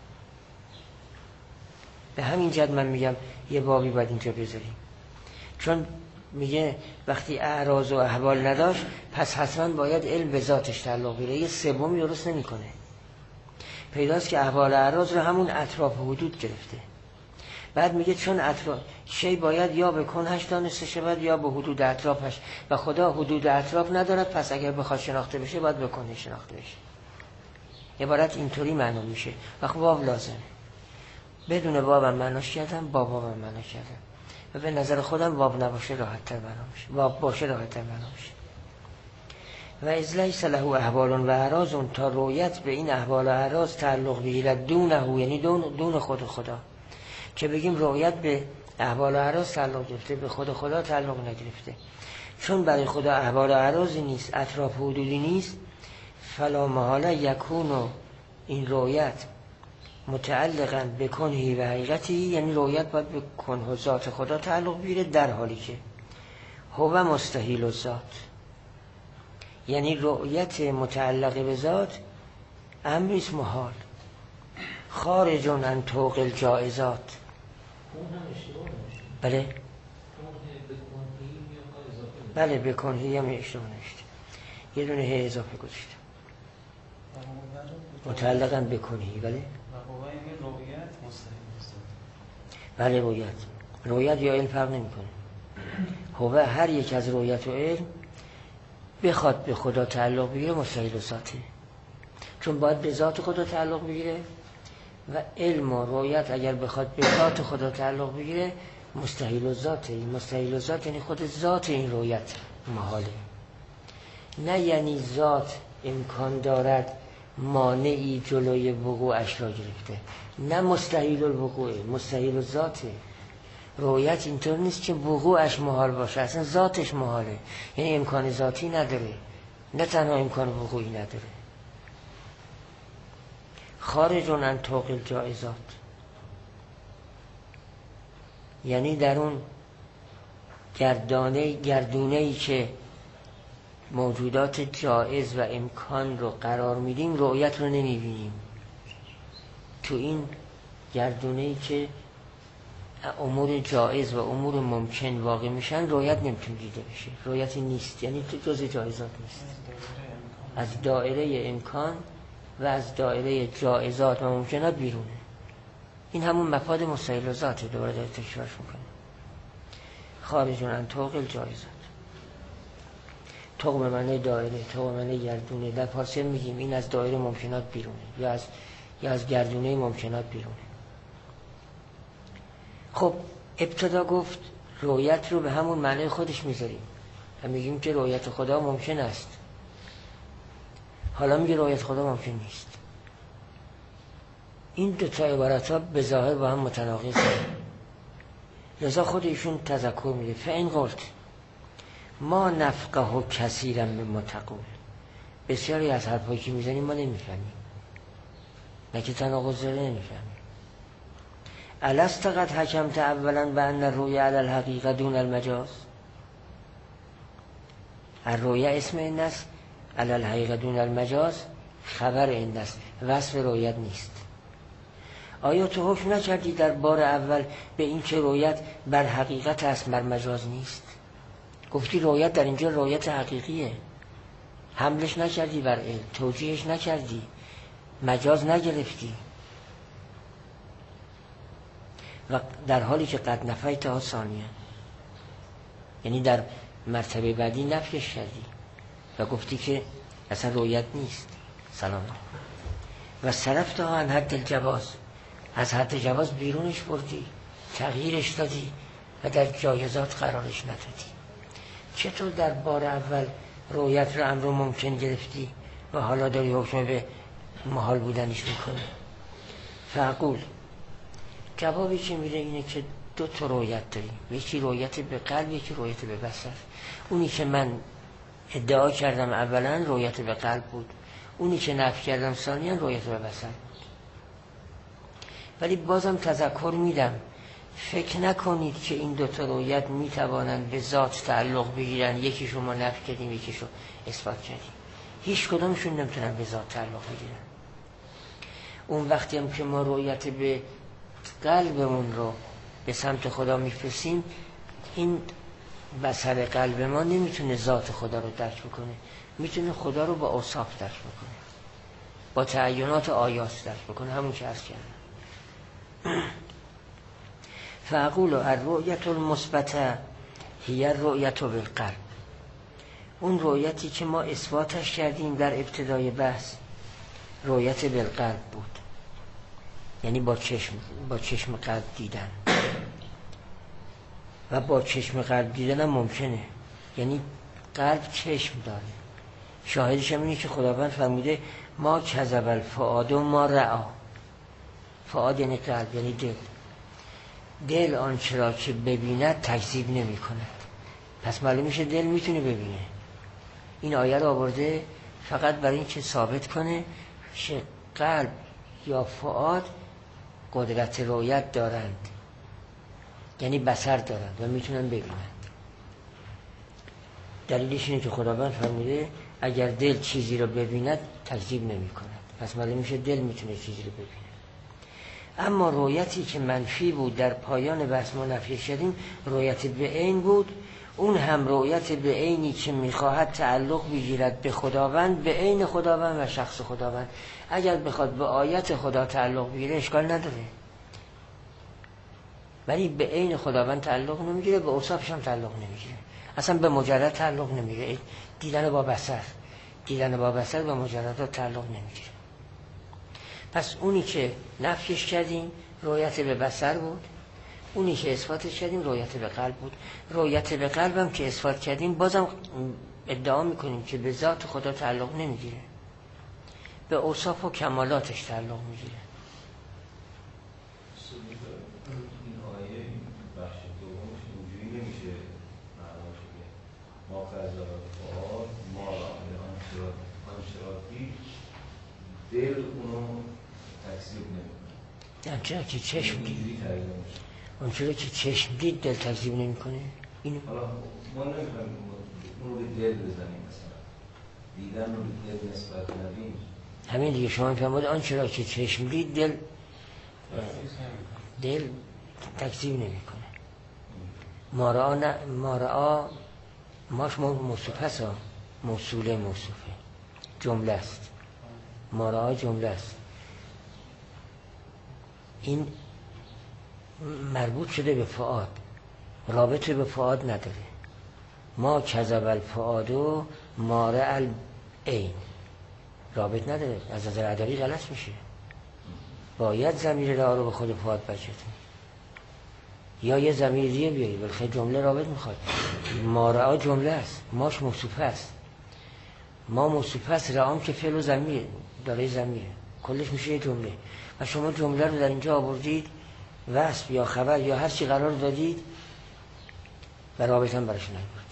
به همین جد من میگم یه بابی باید اینجا بذاریم، چون میگه وقتی اعراض و احوال نداشت پس حتما باید علم به ذاتش تعلق بگیره. یه سومی درست نمیکنه. پیداست که احوال و اعراض رو همون اطراف و حدود گرفته. بعد میگه چون اطراف شی باید یا به کنهش دانسته شود یا به حدود اطرافش و خدا حدود اطراف ندارد، پس اگر بخواد شناخته بشه باید به کنه شناخته بشه. عبارت اینطوری معلوم میشه. وقت واو لازمه. بدون واو هم معناش کردم، با واو هم معنا کردم و به نظر خودم واو نباشه راحت تر معنا میشه، واو باشه راحت تر معنا میشه. و اذ لیس له احوال و اعراض تا رویت به این احوال و اعراض تعلق بگیرد دونه، یعنی دون دون خود خدا، که بگیم رویت به احوال و اعراض تعلق گرفته به خود خدا تعلق نگرفته، چون برای خدا احوال و اعراضی نیست، اطراف حدودی نیست. فلا محاله یکون این رویت متعلقاً به کنهی و حقیقتی، یعنی رویت باید به کنه و ذات خدا تعلق بگیره، در حالی که هو مستحیل الذات، یعنی رویت متعلق به ذات امریست محال، خارج عن طوق الجائزات. بله بله به کنهی هم اشتباه نوشته، یه دونه هی اضافه گذاشته متعلقاً به کنهی. بله بله رویت رویت یا علم فرق نمی کنه. هو هر یک از رویت و علم بخواد به خدا تعلق بگیره مستحیل ذاته، چون باید به ذات خدا تعلق بگیره و علم و رویت اگر بخواد به ذات خدا تعلق بگیره مستحیل ذاته. این مستحیل ذات یعنی خود ذات این رویت محاله، نه یعنی ذات امکان دارد مانعی جلوی وقوعش را گرفته، نه مستحیل الوقوع، مستحیل ذاته. رویت اینطور نیست که وقوعش محال باشه، اصلا ذاتش محاله، یعنی امکان ذاتی نداره، نه تنها امکان وقوعی نداره. خارج عن طوق الجائزات، یعنی در اون گردانه گردونه‌ای که موجودات جائز و امکان رو قرار میدیم رؤیت رو نمیبینیم. تو این گردونه‌ای که امور جائز و امور ممکن واقع میشن رؤیت نمیتونه دیده بشه، رؤیتی نیست، یعنی تو جز جایزات نیست، از دایره امکان و از دایره جائزات و ممکنات بیرونه. این همون مفاد مستحیل ذاته. دوباره داره تکرارش میکنه. خارج عن طوق الجائزات، طوق به معنی دایره، طوق به معنی گردونه. در فارسی میگیم این از دایره ممکنات بیرونه یا از یا از گردونه ممکنات بیرونه. خب ابتدا گفت رؤیت رو به همون معنی خودش میذاریم و میگیم که رؤیت خدا ممکن است. حالا میگه رؤیت خدا ممکن نیست. این دو تا عبارت ها به ظاهر با هم متناقض هستند. لذا خود ایشون تذکر میده فإن قلت ما نفقه کثیرا مما تقول، بسیاری از حرفایی که میزنیم ما نمیفهمیم، نه که تناقض داره نمیفهمیم. الست قد حکمت اولا بان الرؤیا علی الحقیقه دون المجاز، الرؤیا اسم این است، علی الحقیقه دون المجاز خبر این است، وصف رؤیت نیست. آیا تو حکم نکردی در بار اول به این که رؤیت بر حقیقت است بر مجاز نیست؟ گفتی رؤیت در اینجا رؤیت حقیقیه، حملش نکردی بر علم، توجیهش نکردی، مجاز نگرفتی، و در حالی که قد نفیت ها ثانیه، یعنی در مرتبه بعدی نفیش کردی و گفتی که اصلا رویت نیست. سلام. و صرفت ها عن حد الجواز، از حد جواز بیرونش بردی، تغییرش دادی و در جایزات قرارش ندادی. چطور در بار اول رویت رو امر ممکن گرفتی و حالا داری حکم به محال بودنش میکنی؟ فاقول، جوابی که میره اینه که دو تا رویت داریم، یکی رویت به قلب، یکی رویت به بصر. اونی که من ادعا کردم اولا رویت به قلب بود، اونی که نفی کردم ثانیا رویت به بصر بود. ولی بازم تذکر میدم فکر نکنید که این دو تا رویت میتوانند به ذات تعلق بگیرن، یکی شما نفی کردیم یکی شو اثبات کردیم، هیچ کدومشون نمیتونن به ذات تعلق بگیرن. اون وقتی هم که ما رویت به قلبمون رو به سمت خدا میفرستیم، این بصر قلب ما نمیتونه ذات خدا رو درک بکنه، میتونه خدا رو با اوصاف درک بکنه، با تعینات آیات درک بکنه، همون که عرض کردم. فاقول الرؤیت المثبته هی الرؤیت بالقلب، اون رؤیتی که ما اثباتش کردیم در ابتدای بحث رؤیت بالقلب بود، یعنی با چشم با چشم قلب دیدن. و با چشم قلب دیدن هم ممکنه، یعنی قلب چشم داره. شاهدش هم اینه که خداوند فرموده ما کذب الفؤاد ما رأى. فؤاد یعنی قلب، یعنی دل. دل آنچه را که ببیند تکذیب نمی کند. پس معلوم میشه دل میتونه ببینه. این آیه رو آورده فقط برای این که ثابت کنه که قلب یا فؤاد قدرت رؤیت دارند، یعنی بصر دارند و میتونن ببینند. دلیلش اینه که خداوند فرموده اگر دل چیزی رو ببیند تکذیب نمی کند. پس معلوم میشه دل میتونه چیزی رو ببینه. اما رؤیتی که منفی بود در پایان بحث ما نفی شدیم رؤیت به عین بود. اون هم رؤیت به عینی که میخواهد تعلق بگیرد به خداوند، به عین خداوند و شخص خداوند. اگر بخواد به آیت خدا تعلق بگیره اشکال نداره، ولی به عین خداوند تعلق نمیگیره، به اوصافش هم تعلق نمیگیره، اصلا به مجرد تعلق نمیگیره. دیدن با بصر دیدن با بصر به مجردات تعلق نمیگیره. پس اونی که نفیش کردیم رؤیت به بصر بود، اونی که اثباتش کردیم رؤیت به قلب بود. رؤیت به قلب هم که اثبات کردیم بازم ادعا میکنیم که به ذات خدا تعلق نمیگیره، به اوصاف و کمالاتش تعلق میگیره. این آیه بخش دومش اینجوری نمیشه معناش که ما قضا فعال ما را آنشراتی دل اونو تکذیب نمیکنه. همچنان که چشم دید اونچه که چشم دید دل تکذیب نمیکنه. اینو حالا ما نمیخوایم اون رو به دل بزنیم، مثلا دیدن رو به دل نسبت ندیم. همین دیگه شما میفهمید آنچه را که چشم دید دل دل تکذیب نمیکنه. مارعا ن... مارعا ماش موصوف هست، موصوله موصوفه جمله است. مارعا جمله است. این مربوط شده به فؤاد، رابطه به فؤاد نداره. ما کذب الفؤاد و مارع العین رابط نداره، از نظر ادبی غلط میشه. باید ضمیر را رو به خود فؤاد بچتون یا یه ضمیر دیگه بیاری، بلکه جمله رابط میخواد. مارعا جمله است، ماش موصوفه است. ما موصوفه است، رعام که فعل و ضمیر داره، ضمیره کلش میشه یه جمله. و شما جمله رو در اینجا آوردید وصف یا خبر یا هر چی قرار دادید و رابط هم برش نبردید.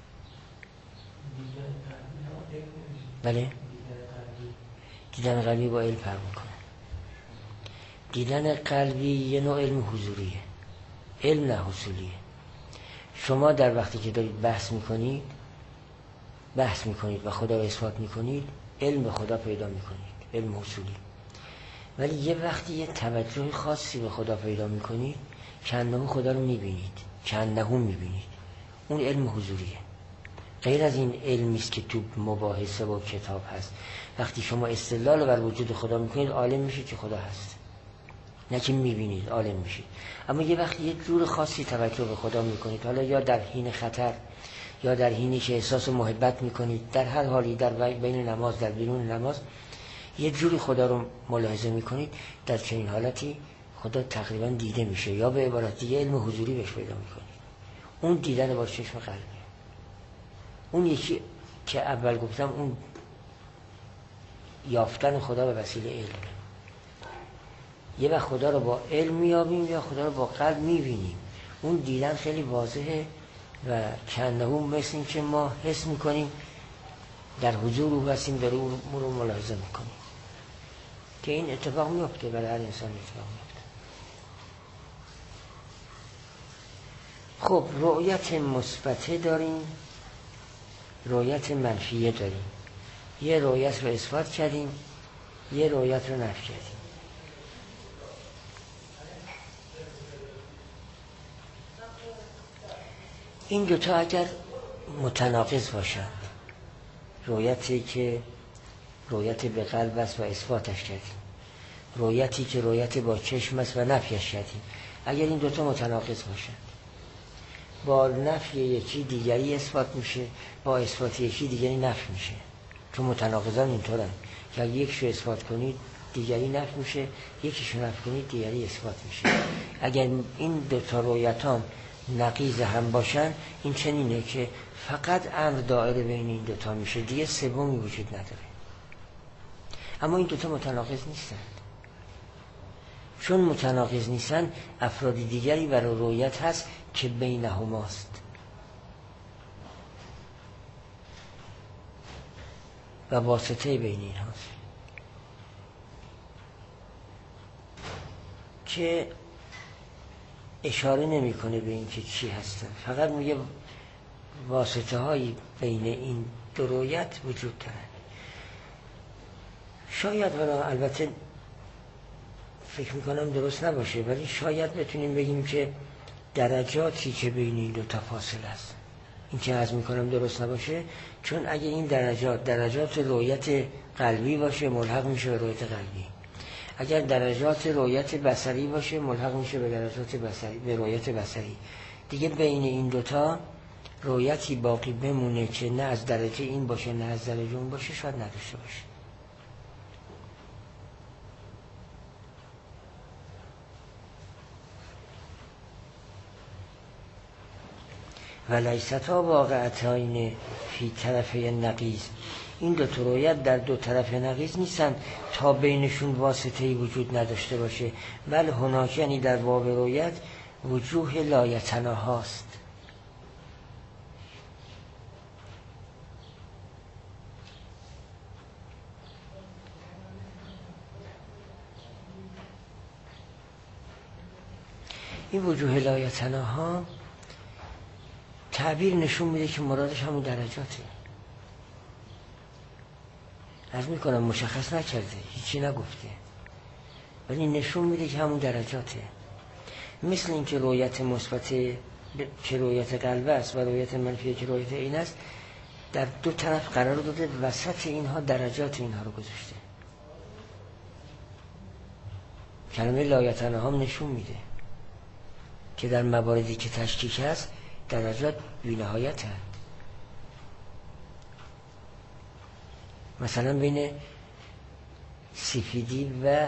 بله؟ دیدن قلبی با علم فرق میکنه. دیدن قلبی یه نوع علم حضوریه، علم نه حصولیه. شما در وقتی که دارید بحث میکنید بحث میکنید و خدا رو اثبات میکنید علم به خدا پیدا میکنید، علم حصولی. ولی یه وقتی یه توجه خاصی به خدا پیدا میکنید که انه خدا رو میبینید، که انه میبینید، اون علم حضوریه. غیر از این علمی است که تو مباحثه و کتاب هست. وقتی شما استدلال بر وجود خدا میکنید عالم میشید که خدا هست، نه که میبینید عالم میشید. اما یه وقت یه جور خاصی توجه به خدا میکنید، حالا یا در حین خطر یا در حینی که احساس محبت میکنید، در هر حالی، در بین نماز، در بیرون نماز، یه جوری خدا رو ملاحظه میکنید. در چنین حالتی خدا تقریبا دیده میشه، یا به عبارت دیگه علم حضوری بهش پیدا میکنید. اون دیدن با چشم قلبی. اون یکی که اول گفتم، اون یافتن خدا به وسیله علم. یه وقت خدا رو با علم میابیم یا خدا رو با قلب میبینیم. اون دیدن خیلی واضحه و کنده مثل این که ما حس میکنیم در حضور او هستیم، در او رو ملاحظه میکنیم که این اتفاق میفته، برای هر انسان اتفاق میفته. خب رؤیت مثبته داریم، رؤیت منفیه داریم. یه رؤیت رو اثبات کردیم، یه رؤیت رو نفی کردیم. این دوتا اگر متناقض باشند، رؤیتی که رؤیت به قلب است و اثباتش کردیم، رؤیتی که رؤیت با چشم است و نفیش کردیم، اگر این دوتا متناقض باشند، با نفی یکی دیگری اثبات میشه، با اثبات یکی دیگری نفی میشه. چون متناقضان اینطورن که اگر یکشو اثبات کنید دیگری نفی میشه، یکیشو نفی کنید دیگری اثبات میشه. اگر این دوتا رؤیتان نقیض هم باشن، این چنینه که فقط امر دائره بین این دوتا میشه، دیگه سومی وجود نداره. اما این دوتا متناقض نیستن. چون متناقض نیستن، افراد دیگری برای رؤیت هست که بینهماست و واسطه بین این هاست که اشاره نمیکنه به این که چی هستن، فقط میگه واسطه هایی بین این دو رؤیت وجود دارن. شاید حالا البته فکر میکنم درست نباشه، ولی شاید بتونیم بگیم که درجاتی که بین این دو تا فاصله است. این که عرض میکنم درست نباشه، چون اگه این درجات درجات رؤیت قلبی باشه ملحق میشه به رؤیت قلبی، اگر درجات رؤیت بصری باشه ملحق میشه به درجات بصری، به رؤیت بصری. دیگه بین این دوتا رؤیتی باقی بمونه که نه از درجه این باشه نه از درجه اون باشه، شاید نداشته باشه. و لیستا واقعتین فی طرفی نقیض، این دو تا رؤیت در دو طرف نقیض نیستن تا بینشون واسطه‌ای وجود نداشته باشه، بل هناک، یعنی در باب رؤیت وجوه لایتناهاست. این وجوه لایتناها تعبیر نشون میده که مرادش همون درجاته. عرض میکنم مشخص نکرده، هیچی نگفته، ولی نشون میده که همون درجاته. مثل این که رؤیت مثبت که رؤیت قلب است و رؤیت منفی که رؤیت عین است، در دو طرف قرار داده، وسط اینها درجات اینها رو گذاشته. کلمه لایتناها هم نشون میده که در مواردی که تشکیک هست درجات بی‌نهایت هست. مثلا بین سفیدی و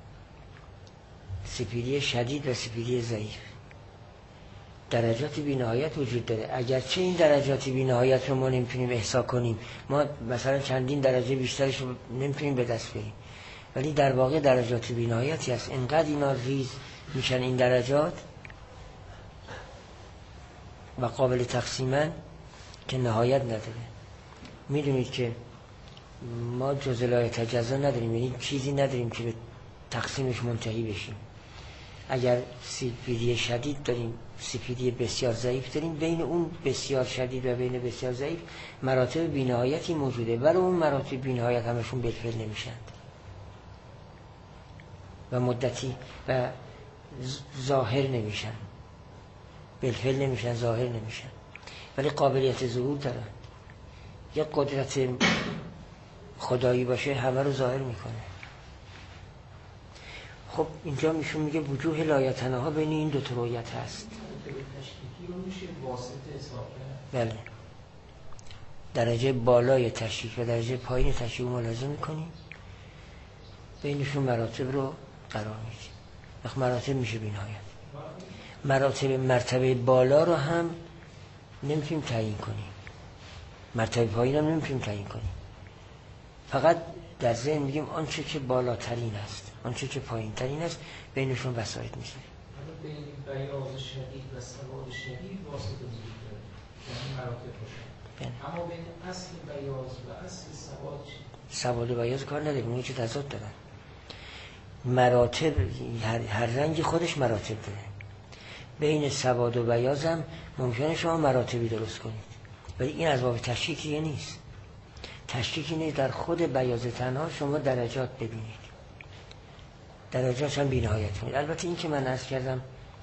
سفیدی شدید و سفیدی ضعیف درجات بی‌نهایت وجود داره. اگرچه این درجات بی‌نهایت رو ما نمیتونیم احصا کنیم، ما مثلا چندین درجه بیشترش رو نمیتونیم به دست بیاریم، ولی در واقع درجات بی‌نهایتی هست. اینقدر اینا ریز میشن این درجات و قابل تقسیمن که نهایت نداره. میدونید که ما جزء لایه تجزا نداریم، یعنی چیزی نداریم که به تقسیمش منتهی بشیم. اگر سفیدی شدید داریم، سفیدی بسیار ضعیف داریم، بین اون بسیار شدید و بین بسیار ضعیف مراتب بی‌نهایتی موجوده، ولی اون مراتب بی‌نهایت همشون بالفعل نمیشند و مدتی و ظاهر نمیشن، بالفعل نمیشن، ظاهر نمیشن، ولی قابلیت ظهور دارن. یا قدرت خدایی باشه همه رو ظاهر میکنه. خب اینجا میشون میگه وجوه لایتناها بین این دو تا رویت هست. تشکیکی رو میشه واسطه حساب کرد. بله. درجه بالای تشکیک و درجه پایین تشکیک ملاحظه میکنیم، بینشون مراتب رو قرار میدیم. وقت مراتب میشه بی‌نهایت. مراتب مرتبه بالا رو هم نمیتونیم تعیین کنیم، مرتبه پایین هم نمیتونیم تعیین کنیم. فقط در ذهن میگیم آنچه که بالاترین است، آنچه که پایین ترین است، بینشون وسایط میشه. بین بیاض شدید و سواد شدید واسطه وجود داره، یعنی مراتب باشه. اما بین اصل بیاض و اصل سواد چی؟ سواد و بیاض کار نداره، اونی که تضاد دارن. مراتب هر, هر رنگی خودش مراتب داره. بین سواد و بیاض هم ممکنه شما مراتبی درست کنید، ولی این از باب تشکیکی نیست. تشکیکی نیست در خود بیاض تنها شما درجات ببینید، درجات هم بی‌نهایت کنید. البته این که من عرض کردم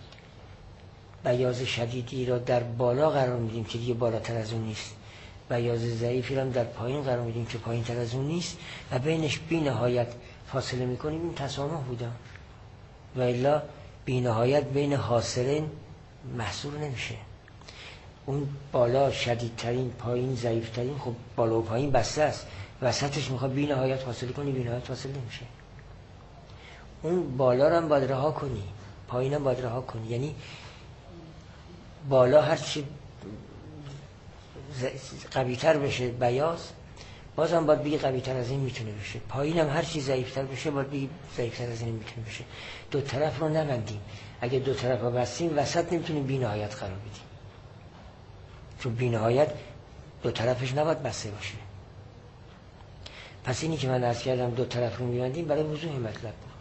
بیاض شدیدی را در بالا قرار میدیم که دیگه بالاتر از اون نیست، بیاض ضعیفی را در پایین قرار میدیم که پایین تر از اون نیست و بینش بی‌نهایت فاصله میکنیم، این تسامح بوده. و الا بی‌نهایت بین حاصلین محصور نمیشه. اون بالا شدیدترین، پایین ضعیفترین، خب بالا و پایین بسته است، وسطش میخواد بی‌نهایت فاصله کنی، بی‌نهایت فاصله نمیشه. اون بالا رو هم باید رها کنی، پایین هم باید رها کنی. یعنی بالا هرچی قوی‌تر بشه بیاض، بازم باید بگی قوی‌تر از این میتونه بشه. پایین هم هرچی ضعیف‌تر بشه باید بگی ضعیف‌تر از این میتونه بشه. دو طرف رو نبندیم. اگه دو طرف رو بستیم وسط نمیتونیم بی‌نهایت قرار بدیم، چون بی‌نهایت دو طرفش نباید بسته باشه. پس اینی که من عرض کردم دو طرف رو میبندیم برای وضوح مطلب بود.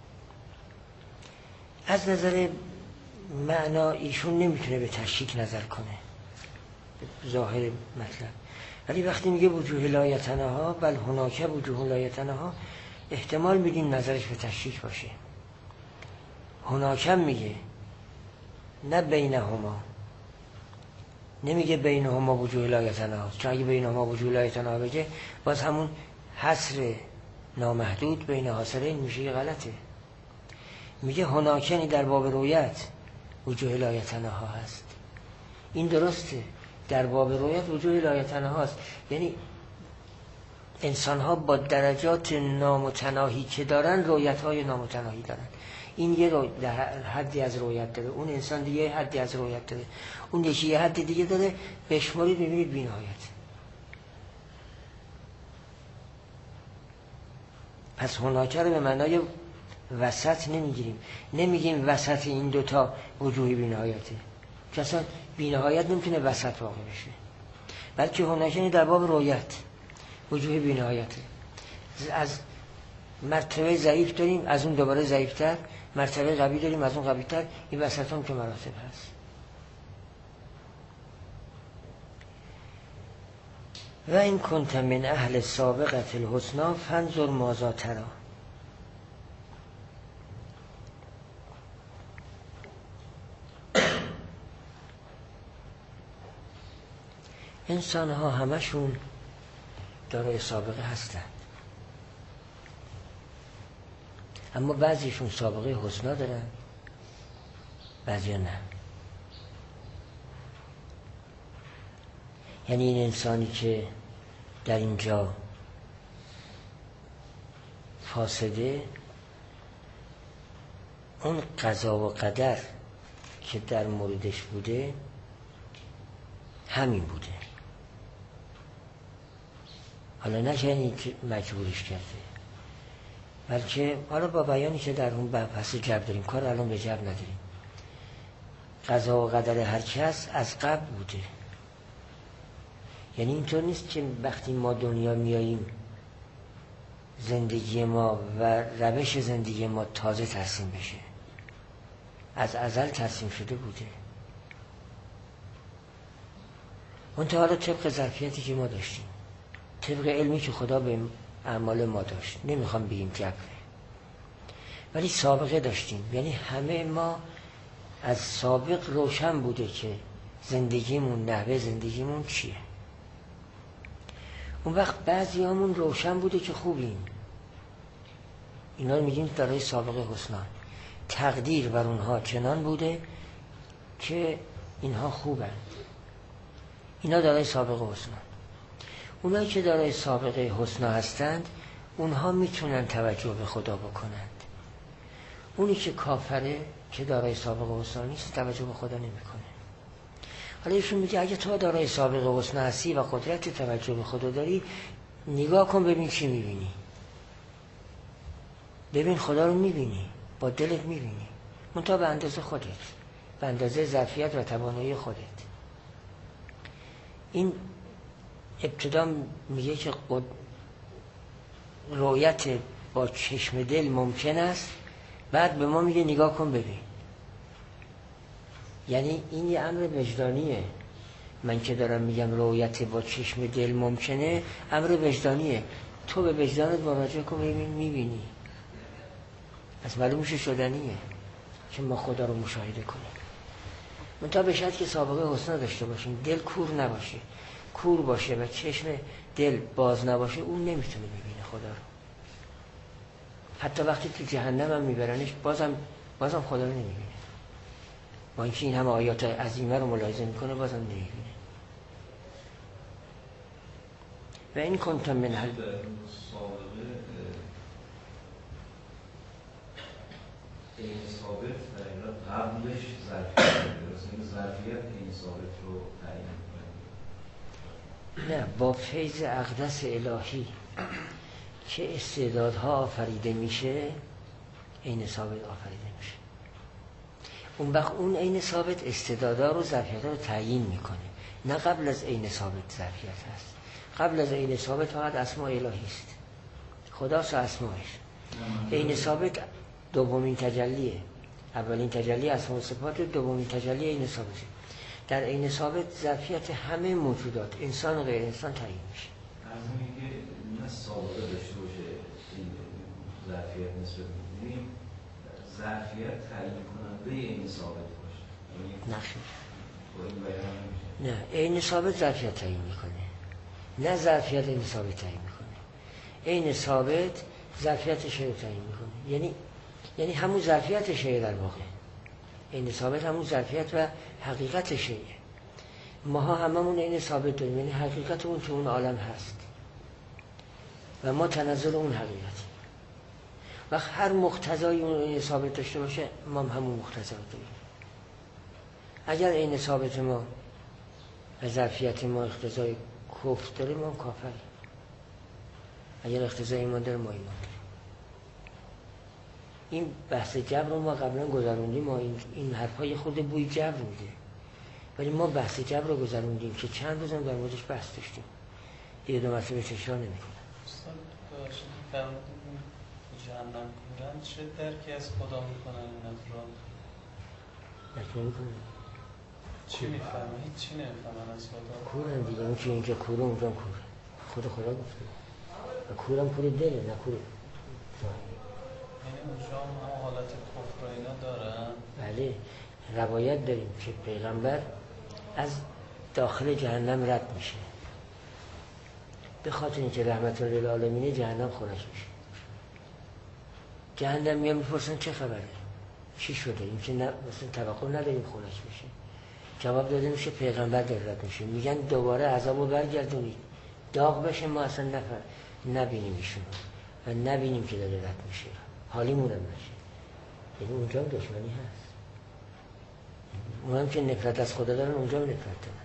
از نظر معنا ایشون نمیتونه به تشکیک نظر کنه، به ظاهر مطلب. ولی وقتی میگه وجوه لایتنها بل هناک وجوه لایتنها، احتمال میدیم نظرش به تشکیک باشه. هناکم میگه، نه بینهما، نمیگه بینهما وجوه لایتنها، چون اگه بینهما وجوه لایتنها بگه باز همون حصر نامحدود بین حاصلین میشه، غلطه. میگه هناکنی در باب رویت وجوه لایتنها هست. این درسته، در باب رویت وجوه لایتنها هست. یعنی انسان ها با درجات نامتناهی که دارن رویت های نامتناهی دارن. این یه رو حدی از رویت داره، اون انسان دیگه یه حدی از رویت داره، اون یکی یه حدی دیگه داره، بشمارید میبینید بی‌نهایت. پس هناکه رو به معنای وسط نمیگیریم، نمیگیم وسط این دوتا وجوه بی‌نهایته، که اصلا بی‌نهایت نمیتونه وسط واقع بشه، بلکه هناکه در باب رویت وجوه بی‌نهایته. از مرتبه ضعیف داریم، از اون دوباره ضعیفتر، مرتبه قوی داریم، از اون قوی‌تر، این وسط هم که مراتب هست. و این کنت من اهل سابقت الحسنا فانظر ماذا تری. انسان ها همشون دارای سابقه هستن، اما بعضیشون سابقه حسنا دارن، بعضی نه. یعنی این انسانی که در اینجا فاسده، اون قضا و قدر که در موردش بوده همین بوده. حالا نه یعنی که مجبورش کرده، بلکه حالا با بیانی که در اون بحث جبر داریم، کار الان به جبر نداریم. قضا و قدر هر کس از قبل بوده. یعنی اینطور نیست که وقتی ما دنیا میاییم زندگی ما و روش زندگی ما تازه ترسیم بشه، از ازل ترسیم شده بوده. منتها حالا طبق ظرفیتی که ما داشتیم، طبق علمی که خدا به اعمال ما داشت، نمیخوام بگیم جبره، ولی سابقه داشتیم. یعنی همه ما از سابق روشن بوده که زندگیمون، نحوه زندگیمون چیه. اون وقت بعضی همون روشن بوده که خوبیم، اینا رو میگیم دارای سابقه حسنان. تقدیر بر اونها چنان بوده که اینها خوبن، اینا دارای سابقه حسنان. اونایی که دارای سابقه حسنا هستند اونها میتونن توجه به خدا بکنند. اونی که کافره که دارای سابقه حسنا نیست توجه به خدا نمیکنه. حالا ایشون میگه اگه تو دارای سابقه حسنا هستی و قدرت توجه به خدا داری، نگاه کن ببین چی میبینی. ببین خدا رو میبینی، با دلت میبینی، منتها به اندازه خودت، به اندازه ظرفیت و توانایی خودت. این ابتدا میگه که رؤیت با چشم دل ممکن است، بعد به ما میگه نگاه کن ببین. یعنی این یه امر وجدانیه. من که دارم میگم رؤیت با چشم دل ممکنه، امر وجدانیه. تو به وجدانت مراجعه کن ببین میبینی. پس معلوم میشه شدنیه که ما خدا رو مشاهده کنیم. منتها به شرط که سابقه حسنا داشته باشیم، دل کور نباشه. کور باشه و چشم دل باز نباشه، اون نمیتونه ببینه خدا رو. حتی وقتی تو جهنم هم میبرنش بازم بازم خدا رو نمیبینه. با اینکه این همه آیات عظیمه رو ملاحظه میکنه بازم نمیبینه. و این کنتم من هل این ثابت و قبلش ظرفیت این ظرفیت این ثابت رو تعیین نه، با فیض اقدس الهی که استعدادها آفریده میشه، عین ثابت آفریده میشه. اون وقت اون عین ثابت استعدادها رو ظرفیت‌ها رو تعیین میکنه، نه قبل از عین ثابت ظرفیت هست. قبل از عین ثابت فقط اسماء الهی است، خداست و اسماءش. عین ثابت دومین تجلیه، اولین تجلی اسماء و صفات، دومین تجلی عین ثابت. در عین ثابت ظرفیت همه موجودات، انسان و غیر انسان تعیین میشه. از میگه نه سابقه داشته باشه این ظرفیت نسبت می‌بینیم، ظرفیت تعیین کننده عین ثابت باشه. نه نه، عین ثابت ظرفیت تعیین میکنه، نه ظرفیت عین ثابت تعیین میکنه. عین ثابت ظرفیت شیء تعیین میکنه، یعنی یعنی همون ظرفیت شیء در واقع. عین ثابت همون ظرفیت و حقیقت شیء. ماها هممون عین ثابت داریم، یعنی حقیقت اون که اون عالم هست و ما تنزل اون حقیقتی. و هر مقتضای اون عین ثابت داشته باشه، ما هم همون مقتضا رو داریم. اگر عین ثابت ما و ظرفیت ما اقتضای کفر داره، ما هم کافریم. اگر اقتضای ایمان داره، ما ایمان داریم. این بحث جبر رو ما قبلا گذروندیم، ما این, این حرفای خود بوی جبر میده، ولی ما بحث جبر رو گذروندیم که چند روزم در موردش بحث داشتیم، یه دو مرتبه تکرار نمی‌کنم. استاد باشید فرمودید جهنم بودن چه درکی از خدا میکنن این افراد؟ درک نمی‌کنن. چی میفهمن؟ هیچ چی نمیفهمن از خدا. کورن دیگه، اون که اینجا کوره اونجا کوره. خود خدا گفته. و کورم کور دله، نه کور. یعنی اونجا هم حالت کفر و اینا دارن؟ بله، روایت داریم که پیغمبر از داخل جهنم رد میشه، به خاطر اینکه رحمت للعالمین جهنم خورش میشه. جهنم میام میپرسن چه خبره، چی شده، این که نه مثلا توقع نداریم خورش میشه. جواب داده میشه پیغمبر در رد میشه، میگن دوباره عذابو برگردونید داغ بشه، ما اصلا نفر نبینیم ایشون و نبینیم که داره رد میشه، حالیمون هم نشه. یعنی اونجا هم دشمنی هست، اون هم که نفرت از خدا دارن اونجا هم نفرت دارن.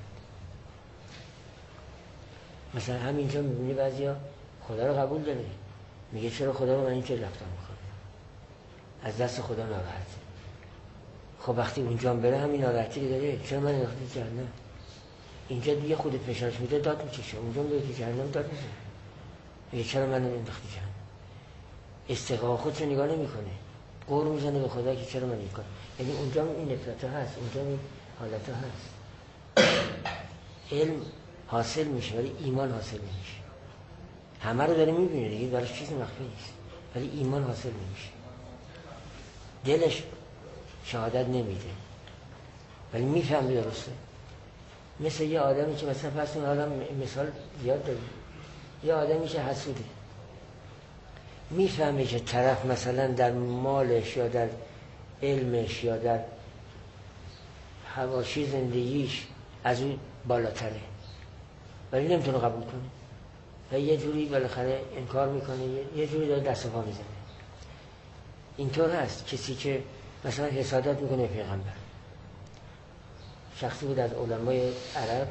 مثلا همینجا میبینی بعضیا خدا رو قبول داره، میگه چرا خدا رو من این چه رفتار میکنه، از دست خدا ناراحته. خب وقتی اونجا هم بره همین ناراحتی داره، چرا من انداخته جهنم؟ اینجا دیگه خود فشارش میده داد میکشه، اونجا میره تو جهنم داد میزنه، میگه چرا من انداخته جهنم. استقامت خودشو نگاه نمیکنه، قور میزنه به خدا که چرا من این کار. یعنی اونجا این نفرت هست، اونجا این حالت هست. علم حاصل میشه ولی ایمان حاصل نمیشه. همه رو داره میبینه دیگه، براش چیزی مخفی نیست، ولی ایمان حاصل نمیشه. دلش شهادت نمیده ولی میفهمه. درسته مثل یه آدمی که مثلا پس اون آدم مثال زیاد داریم، یه آدمی که حسوده میفهمه که طرف مثلا در مالش یا در علمش یا در حواشی زندگیش از اون بالاتره، ولی نمیتونه قبول کنه و یه جوری بالاخره انکار میکنه، یه جوری داره دست و پا میزنه. اینطور هست. کسی که مثلا حسادت میکنه پیغمبر، شخصی بود از علمای عرب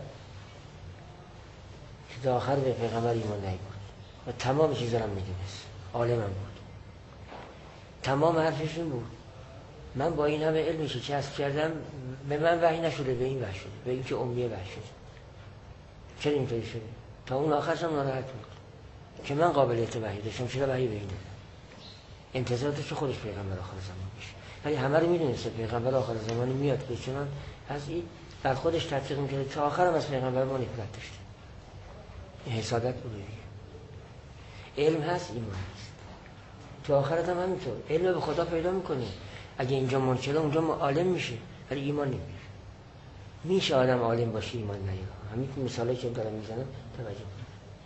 که تا آخر به پیغمبر ایمان نیاورد و تمام چیزا رو میدونست، عالم هم بود. تمام حرفش این بود من با این همه علمی که کسب کردم به من وحی نشده، به این وحی شده، به این که امیه وحی شده. چرا اینطوری شده؟ تا اون آخرش هم ناراحت بود که من قابلیت وحی داشتم، چرا وحی به این دادم؟ انتظار داشت خودش پیغمبر آخر زمان بشه، ولی همه رو میدونست پیغمبر آخر زمان میاد که چنان از این بر خودش تطبیق میکنه تا آخرم از پیغمبر ما نفرت داشته. این حسادت بود دیگه. علم هست، ایمان هست. تا آخرت هم همینطور علم به خدا پیدا میکنه. اگه اینجا منکره اونجا عالم میشه، ولی ایمان نمیشه. میشه آدم عالم باشه ایمان نیاره. همین مثالی که دارم میزنم توجه کنید.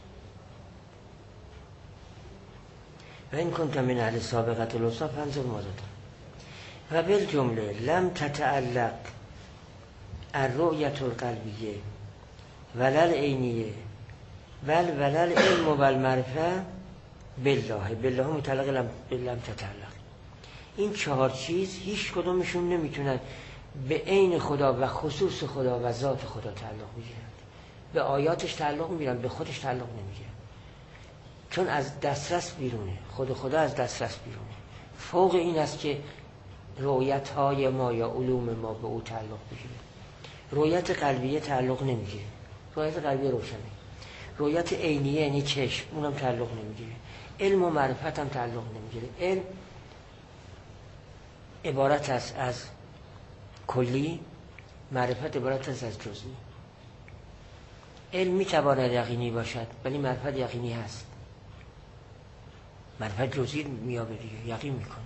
و این کنت من اهل سابقت الوسطی فانظر ماذا و بالجمله لم تتعلق الرؤیة القلبیه ولل عینیه ول ولل علم و المعرفه بالله. بالله متعلق لم, لم تتعلق. این چهار چیز هیچ کدومشون نمیتونن به عین خدا و خصوص خدا و ذات خدا تعلق میگیرن. به آیاتش تعلق میگیرن، به خودش تعلق نمیگیرن، چون از دسترس بیرونه. خود خدا از دسترس بیرونه. فوق این است که رؤیت های ما یا علوم ما به او تعلق بگیره. رؤیت قلبیه تعلق نمیگیره، رؤیت قلبیه روشنه. رؤیت عینیه یعنی چشم، اونم تعلق نمیگیره. علم و معرفت هم تعلق نمیگیره. علم عبارت است از کلی، معرفت عبارت است از جزئی. علم میتواند یقینی باشد ولی معرفت یقینی هست. معرفت جزئی میابه دیگه، یقین میکنه.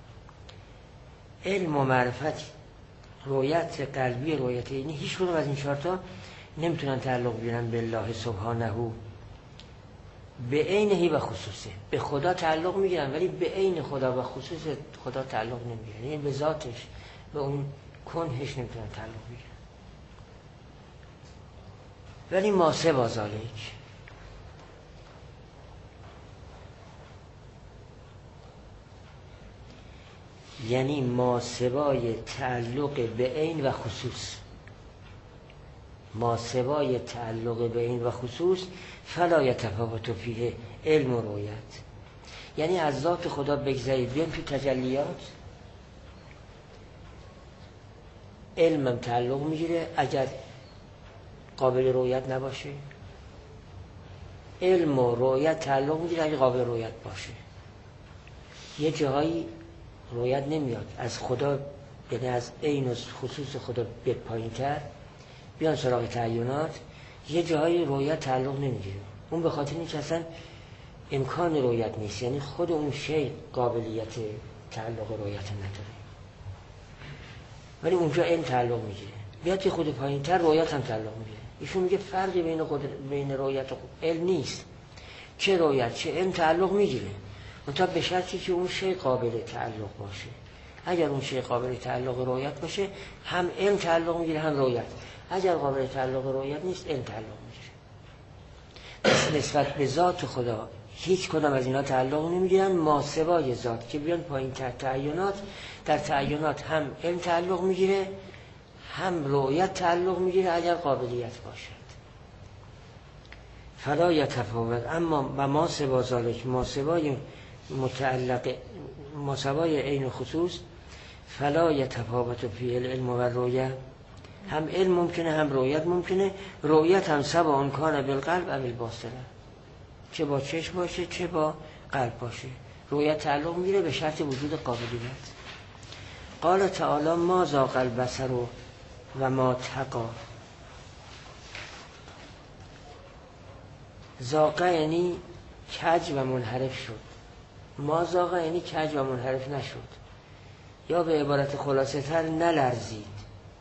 علم و معرفت، رؤیت قلبی، رؤیت عینی، هیچ کدوم از این چهار تا نمیتونن تعلق بگیرن به الله سبحانه به عینه و خصوصه. به خدا تعلق میگیرن ولی به عین خدا و خصوص خدا تعلق نمیگیرن، یعنی به ذاتش، به اون کنهش نمیتونن تعلق بگیرن. ولی ما سه بازالک، یعنی ما سوای تعلق به عین و خصوص، ما سوای تعلق به عین و خصوص فلا یتفاوت فیه علم و رؤیت. یعنی از ذات خدا بگذارید بیان تو تجلیات، علمم تعلق میگیره اگر قابل رؤیت نباشه، علم و رؤیت تعلق میگیره اگر قابل رؤیت باشه. یه جاهایی رؤیت نمیاد از خدا، یعنی از عین و خصوص خدا به پایین تر بیان سراغ تعینات. یه جاهایی رؤیت تعلق نمیگیره، اون به خاطر اینکه اصلا امکان رؤیت نیست، یعنی خود اون شی قابلیت تعلق رؤیت نداره، ولی اونجا علم تعلق میگیره. بیاد که خود پایین تر رؤیت هم تعلق میگیره. ایشون میگه فرقی بین خود بین رؤیت و علم نیست، چه رؤیت چه علم تعلق میگیره، منتها به شرطی که اون شی قابل تعلق باشه. اگر اون شی قابل تعلق رؤیت باشه هم علم تعلق میگیره هم رؤیت. اگر قابل تعلق رؤیت نیست علم تعلق میگیره. پس نسبت به ذات خدا هیچ کدام از اینا تعلق نمیگیرن ما سوای ذات که بیان پایین تر تعینات. در تعینات هم علم تعلق میگیره هم رؤیت تعلق میگیره اگر قابلیت باشد. فلا یتفاوت. اما و ما سوا ذالک، ما سوای متعلق، ما سوای عین و خصوص، فلا یتفاوت فی العلم و رؤیت. هم علم ممکنه هم رؤیت ممکنه. رؤیت هم سوا اون کان بالقلب او بالباصره، چه با چشم باشه چه با قلب باشه. رؤیت تعلق میگیره به شرط وجود قابلیت. قال تعالی ما زاغ البصر و ما طغی. زاغ یعنی کج و منحرف شد، ما زاغ یعنی کج و منحرف نشد، یا به عبارت خلاصه تر نلرزید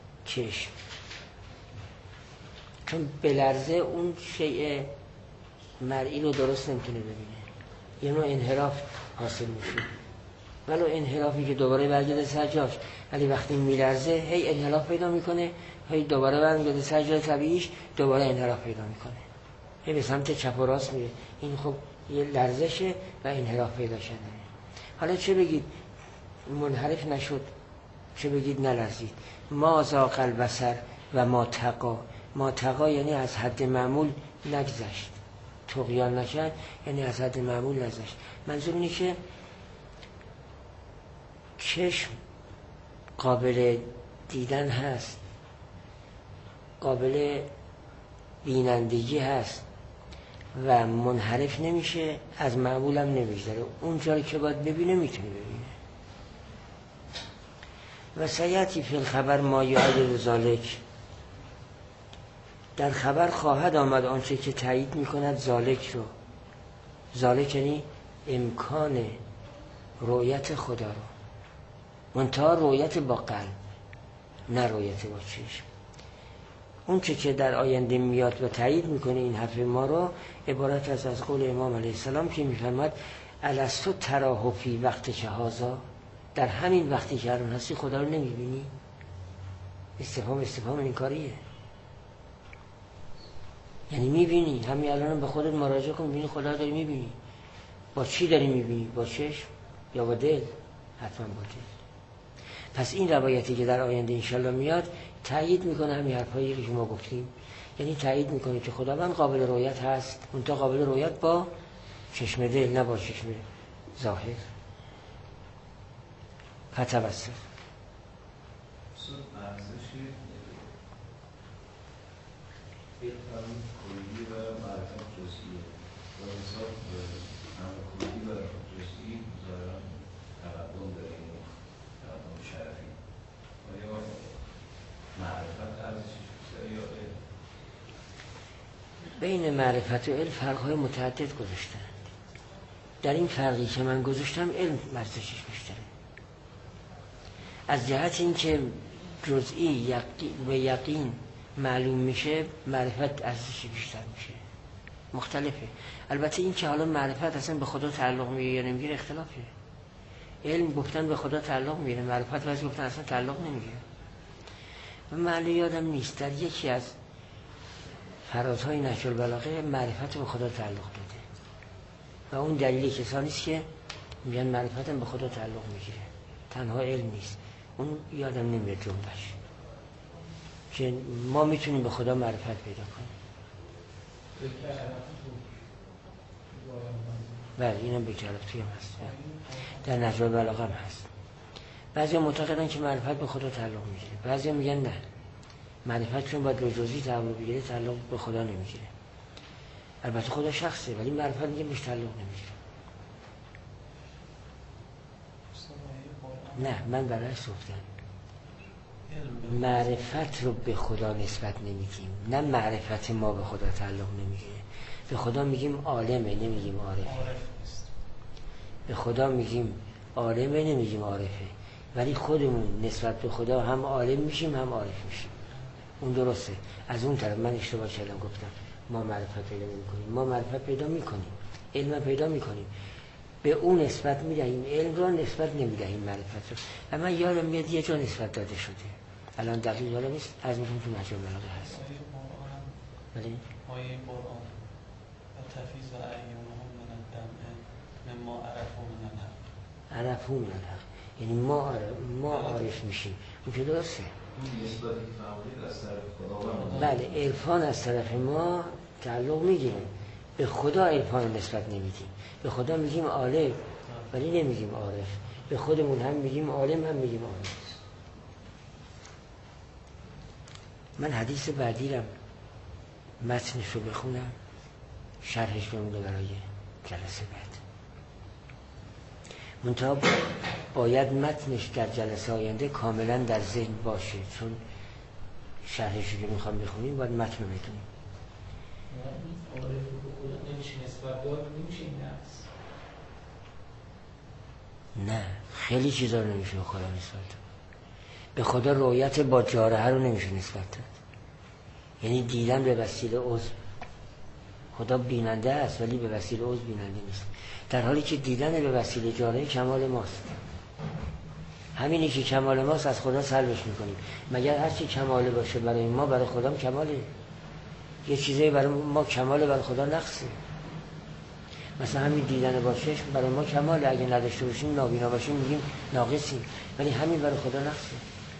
چشم، چون بلرزه اون شیء مرئی رو درست نمیتونه ببینه، یه نوع انحراف حاصل میشه، ولو انحرافی که دوباره برگرده سر جاش، ولی وقتی میلرزه هی انحراف پیدا میکنه، هی دوباره برمیگرده سر جای طبیعیش، دوباره انحراف پیدا میکنه، هی به سمت چپ و راست میره. این خب یه لرزشه و انحراف پیدا شده. حالا چه بگید منحرف نشد، چه بگید نلرزید. ما ذاق البصر و ما تقا. ما تقا یعنی از حد معمول نگذشت، طغیان نکرد، یعنی از حد معمول نگذشت. منظور اینه که چشم قابل دیدن هست، قابل بینندگی هست و منحرف نمیشه، از معمول هم نمیگذره، اون جایی که باید ببینه میتونه ببینه. و سیاتی فی الخبر ما یعید ذالک، در خبر خواهد آمد آنچه که تایید میکند ذالک رو. ذالک یعنی امکان رؤیت خدا رو، منتها رؤیت با قلب، نه رؤیت با چشم. اون چه که در آینده میاد و تایید میکنه این حرف ما رو، عبارت از از قول امام علیه السلام که میفرماد الستو تراه فی وقت که هذا، در همین وقتی که الان هستی خدا رو نمیبینی؟ استفهام استفهام این کاریه، یعنی میبینی، همین الان به خودت مراجعه کن، میبینی خدا رو داری میبینی. با چی داری میبینی؟ با چشم یا با دل؟ حتما با دل. پس این روایتی که در آینده انشالله میاد تایید میکنه همین حرفایی که شما گفتیم، یعنی تایید میکنه که خداوند قابل رؤیت هست، اون تا قابل رؤیت با چشم دل، نه با چشم ظاهر. فتوسط ارزش علم کلی و معرفت جزئیه و حساب امر کلی و جزئی ظاهرا تقدم داره، این تقدم شرفی. آیا معرفت ارزشش بیشتره یا علم؟ بین معرفت و علم فرق‌های متعدد گذاشتن. در این فرقی که من گذاشتم علم ارزشش بیشتره، از جهت اینکه جزئی و یقین معلوم میشه، معرفت ارزش بیشتر میشه. مختلفه. البته این که حالا معرفت اصلا به خدا تعلق میگیره یا نمیگیره اختلافه. علم گفتن به خدا تعلق میگیره، معرفت واسه گفتن اصلا تعلق نمیگیره. و معنی یادم نیست در یکی از فرازهای نهج البلاغه معرفت به خدا تعلق داده و اون دلیل کسانی است که میگن معرفت به خدا تعلق میگیره، تنها علم نیست. اون یادم نمیاد جمله‌اش که ما میتونیم به خدا معرفت پیدا کنیم. بله اینم به کلافتی هم هست، در نهج البلاغه هم هست. بعضی معتقدن که معرفت به خدا تعلق میگیره، بعضی میگن نه، معرفت چون باید به جزئی تعلق بگیره تعلق به خدا نمیگیره. البته خدا شخصه ولی معرفت میگه بهش تعلق نمیگیره. نه من برعکس گفتم، معرفت رو به خدا نسبت نمیدیم، نه معرفت ما به خدا تعلق نمیگیره. به خدا میگیم عالمه، نمیگیم عارفه. به خدا میگیم عالمه، نمیگیم عارفه. ولی خودمون نسبت به خدا هم عالم میشیم هم عارف میشیم. اون درسته. از اون طرف من اشتباه کردم، گفتم ما معرفت پیدا نمیکنیم. ما معرفت پیدا میکنیم، علم پیدا میکنیم، به اون نسبت میدهیم، علم رو نسبت نمیدهیم معرفت رو. و من یادم میاد یه جا نسبت داده شده، الان دقیق یادم نیست، از میگم تو نهج البلاغه هست. ولی آیه قرآن و تفیض و اعینهم من الدمع مما عرفوا من الحق. عرفوا من الحق یعنی ما ما عارف میشیم. این که درسته. نسبت فعالی از طرف خداوند. بله عرفان از طرف ما تعلق میگیره، به خدا عرفان نسبت نمیدیم. به خدا میگیم عالم ولی نمیگیم عارف. به خودمون هم میگیم عالم هم میگیم عارف. من حدیث بعدی رم متنش رو بخونم، شرحش بمونه برای جلسه بعد. منتها باید متنش در جلسه آینده کاملا در ذهن باشه، چون شرحش رو که میخوام بخونیم باید متن رو بدونیم. عارف رو به خدا نمیشه نسبت داد، نمیشه این نفس. نه خیلی چیزا رو نمیشه به خدا نسبت داد. به خدا رؤیت با جارحه رو نمیشه نسبت داد، یعنی دیدن به وسیله عضو خدا بیننده است ولی به وسیله عضو بیننده نیست، در حالی که دیدن به وسیله جارحه کمال ماست. همینی که کمال ماست از خدا سلبش میکنیم. مگر هر چی کماله باشه برای ما برای خدا هم کماله؟ یه چیزی برای ما کماله برای خدا نقصه. مثلا همین دیدن با چشم برای ما کماله، اگه نداشته باشیم نابینا باشیم میگیم ناقصیم، ولی همین برای خدا نقصه.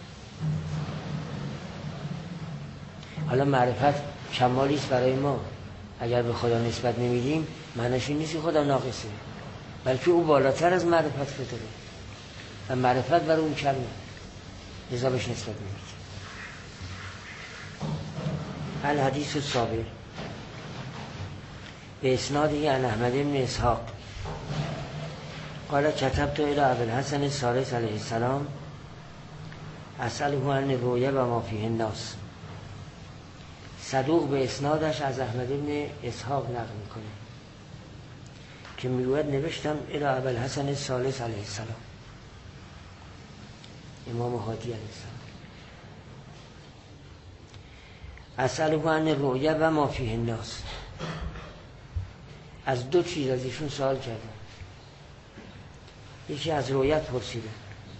حالا معرفت کمالی است برای ما، اگر به خدا نسبت نمیدیم معنیش این نیست که خدا ناقصه، بلکه او بالاتر از معرفت داره و معرفت برای اون کمه، لذا بهش نسبت نمید. الحدیث السابع به اسناده عن احمد بن اسحاق قال كتبت الى ابي الحسن الثالث علیه السلام اسأله عن الرؤیا و ما فیه الناس. صدوق به اسنادش از احمد بن اسحاق نقل میکنه که میگوید نوشتم الى ابی الحسن الثالث علیه السلام، امام هادی علیه السلام، اسأله عن الرؤیا و ما فیه الناس، از دو چیز از ایشون سوال کردم. یکی از رؤیت پرسیدم،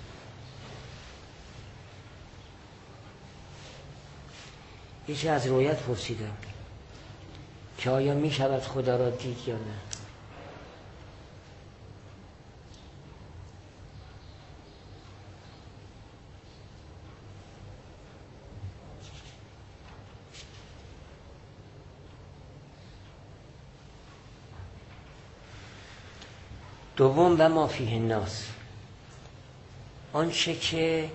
یکی از رؤیت پرسیدم که آیا می شود خدا را دید یا نه. دوم و ما فیه الناس، آنچه که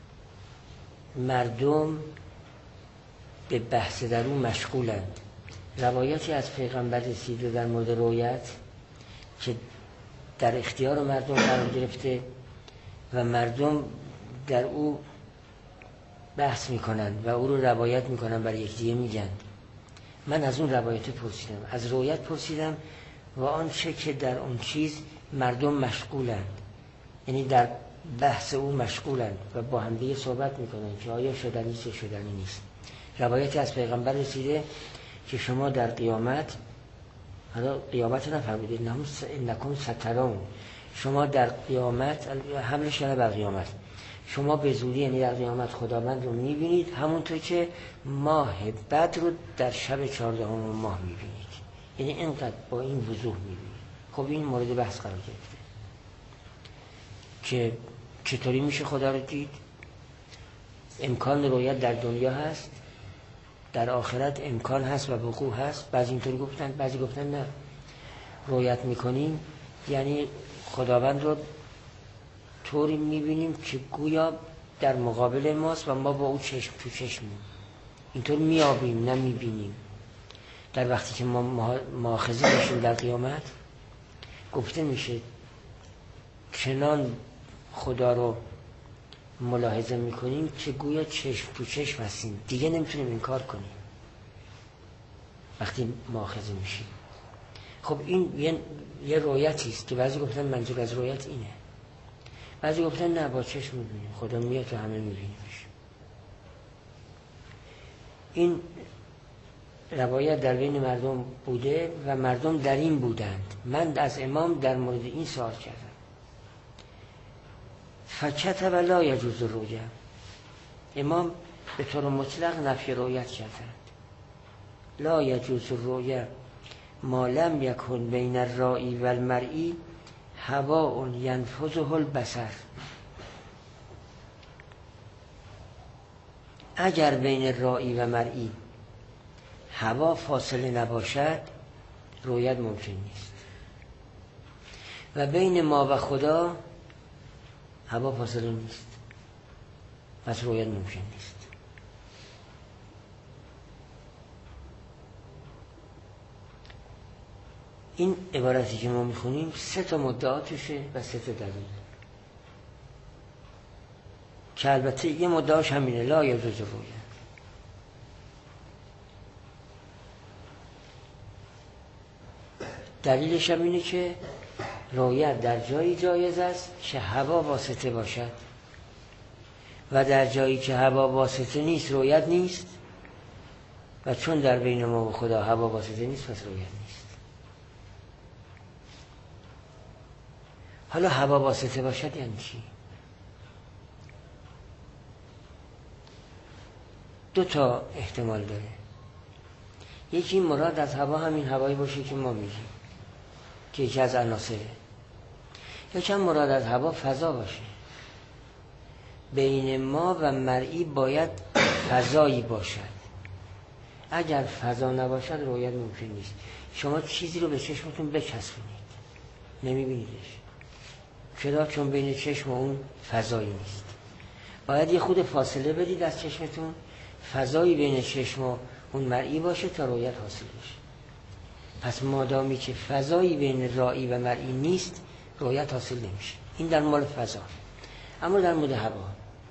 مردم به بحث در اون مشغولند. روایاتی از پیغمبر رسیده در مورد رؤیت که در اختیار مردم قرار گرفته و مردم در او بحث میکنند و او رو روایت میکنند، برای یکدیگه میگن. من از اون روایت پرسیدم، از رؤیت پرسیدم و آنچه که در اون چیز مردم مشغولند، یعنی در بحث او مشغولند و با هم دیگه صحبت میکنن که آیا شدنی است یا شدنی نیست. روایتی از پیغمبر رسیده که شما در قیامت، حالا قیامت نفرمودید انکم سترون، شما در قیامت حملش کنه بر قیامت، شما به زودی یعنی در قیامت خداوند رو میبینید همونطور که ماه بدر رو در شب چهاردهم ماه میبینید، یعنی اینقدر با این وضوح میبینید. خب این مورد بحث قرار گرفته که چطوری میشه خدا رو دید. امکان رؤیت در دنیا هست، در آخرت امکان هست و وقوع هست. بعضی اینطوری گفتن، بعضی گفتن نه، رؤیت میکنیم یعنی خداوند رو طوری میبینیم که گویا در مقابل ماست و ما با او چشم تو چشمیم، اینطور میابیم نمیبینیم. در وقتی که ما مؤاخذه میشیم در قیامت گفته میشه چنان خدا رو ملاحظه میکنیم که گویا چشم تو چشم هستیم، دیگه نمیتونیم این کار کنیم وقتی مؤاخذه میشیم. خب این یه, یه رؤیتی است که بعضی گفتن منظور از رؤیت اینه، بعضی گفتن نه با چشم میبینیم، خدا میاد تو همه میبینیمش. این روایت در بین مردم بوده و مردم در این بودند. من از امام در مورد این سوال کردم، فکتب لا یجوز الرؤیا، امام به طور مطلق نفی رؤیت کردند. لا یجوز الرؤیا ما لم یکن بین الرائی و المرئی هواء ینفذه البصر، اگر بین رائی و مرئی هوا فاصله نباشد رؤیت ممکن نیست، و بین ما و خدا هوا فاصله نیست، پس رؤیت ممکن نیست. این عبارتی که ما میخونیم سه تا مدعا توشه و سه تا دلیل که البته یه مدعاش همینه، لا یجوز الرؤیا. دلیلش هم اینه که رؤیت در جایی جایز است که هوا واسطه باشد و در جایی که هوا واسطه نیست رؤیت نیست و چون در بین ما و خدا هوا واسطه نیست پس رویت نیست. حالا هوا واسطه باشد یعنی چی؟ دو تا احتمال داره. یکی مراد از هوا همین هوایی باشه که ما میگیم که یکی از عناصره، یا چند مراد از هوا فضا باشه. بین ما و مرئی باید فضایی باشد. اگر فضا نباشد رویت ممکن نیست. شما چیزی رو به چشمتون بچسبونید نمیبینیدش. چرا؟ چون بین چشم و اون فضایی نیست. باید یه خود فاصله بدید از چشمتون، فضایی بین چشم و اون مرئی باشه تا رویت حاصل بشه. پس مادامی که فضایی بین رائی و مرئی نیست رویت حاصل نمیشه. این در مورد فضا. اما در مورد هوا،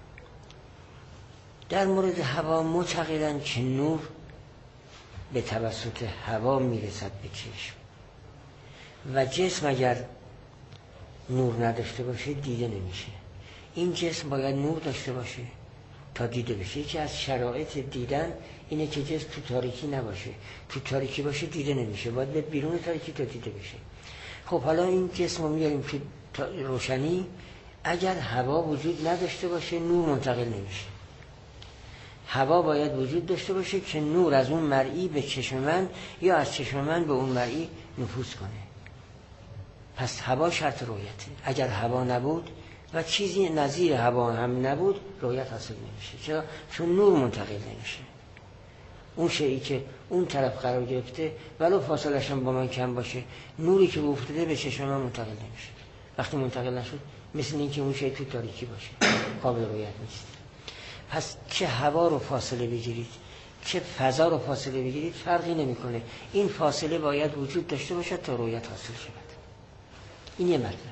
در مورد هوا معتقدن که نور به توسط هوا میرسد به چشم و جسم اگر نور نداشته باشه دیده نمیشه. این جسم باید نور داشته باشه تا دیده بشه. یکی از شرایط دیدن اینه که جسم تو تاریکی نباشه. تو تاریکی باشه دیده نمیشه، باید به بیرون تاریکی تا دیده بشه. خب حالا این جسم رو میاریم تو روشنی، اگر هوا وجود نداشته باشه نور منتقل نمیشه. هوا باید وجود داشته باشه که نور از اون مرئی به چشم من یا از چشم من به اون مرئی نفوذ کنه. پس هوا شرط رویته. اگر هوا نبود و چیزی نظیر هوا هم نبود رویت حاصل نمیشه. چرا؟ چون نور منتقل نمیشه. اون شیئی که اون طرف قرار گرفته ولو فاصله‌اش هم با من کم باشه، نوری که افتاده به چشم من منتقل نمیشه. وقتی منتقل نشد مثل اینکه اون شیء تو تاریکی باشه، قابل رویت نیست. پس چه هوا رو فاصله بگیرید چه فضا رو فاصله بگیرید فرقی نمیکنه. این فاصله باید وجود داشته باشه تا رویت حاصل شود. این یه مطلب.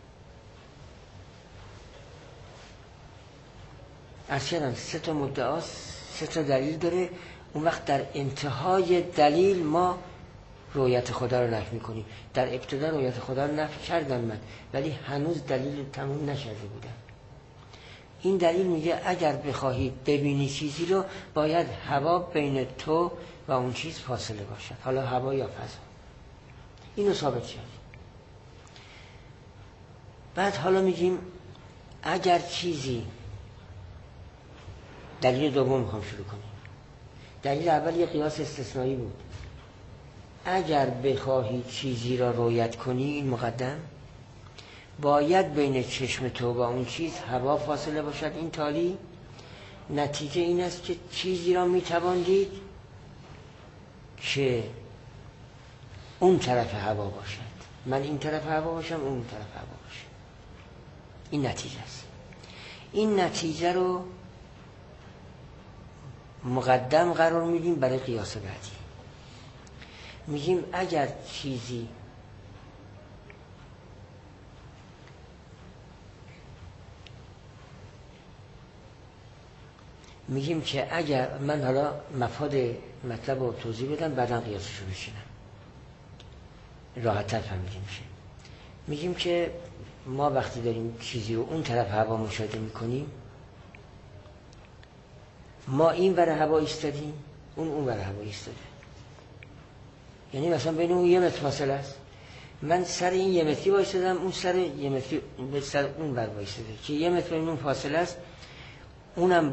عرض کردم سه تا مدعاست، سه تا دلیل داره. اون وقت در انتهای دلیل ما رویت خدا رو نفی میکنیم. در ابتدا رویت خدا رو نفی کردم من، ولی هنوز دلیل تموم نشده بودم. این دلیل میگه اگر بخواهی ببینی چیزی رو باید هوا بین تو و اون چیز فاصله باشد، حالا هوا یا فضا. اینو ثابت شد. بعد حالا میگیم اگر چیزی، دلیل دوم میخوام شروع کنیم. دلیل اول یه قیاس استثنایی بود. اگر بخواهی چیزی را رویت کنی، این مقدم، باید بین چشم تو و اون چیز هوا فاصله باشد. این تالی نتیجه این است که چیزی را میتوان دید که اون طرف هوا باشد. من این طرف هوا باشم، اون طرف هوا باشه. این نتیجه است. این نتیجه رو مقدم قرار میدیم برای قیاس بعدی. میگیم اگر چیزی میگیم که اگر من حالا مفاد مطلب رو توضیح بدم بعدا قیاسش رو بشینم راحت تر فهمیده میشه. میگیم که ما وقتی داریم چیزی رو اون طرف هوا مشاهده میکنیم، ما این ور هوا ایستادیم، اون اون ور هوا ایستاده. یعنی مثلا بین اون یه متر فاصله است. من سر این یه متری وایستادم، اون سر یه متری به سر اون ور وایستاده که یه متر بین اون فاصله است. اونم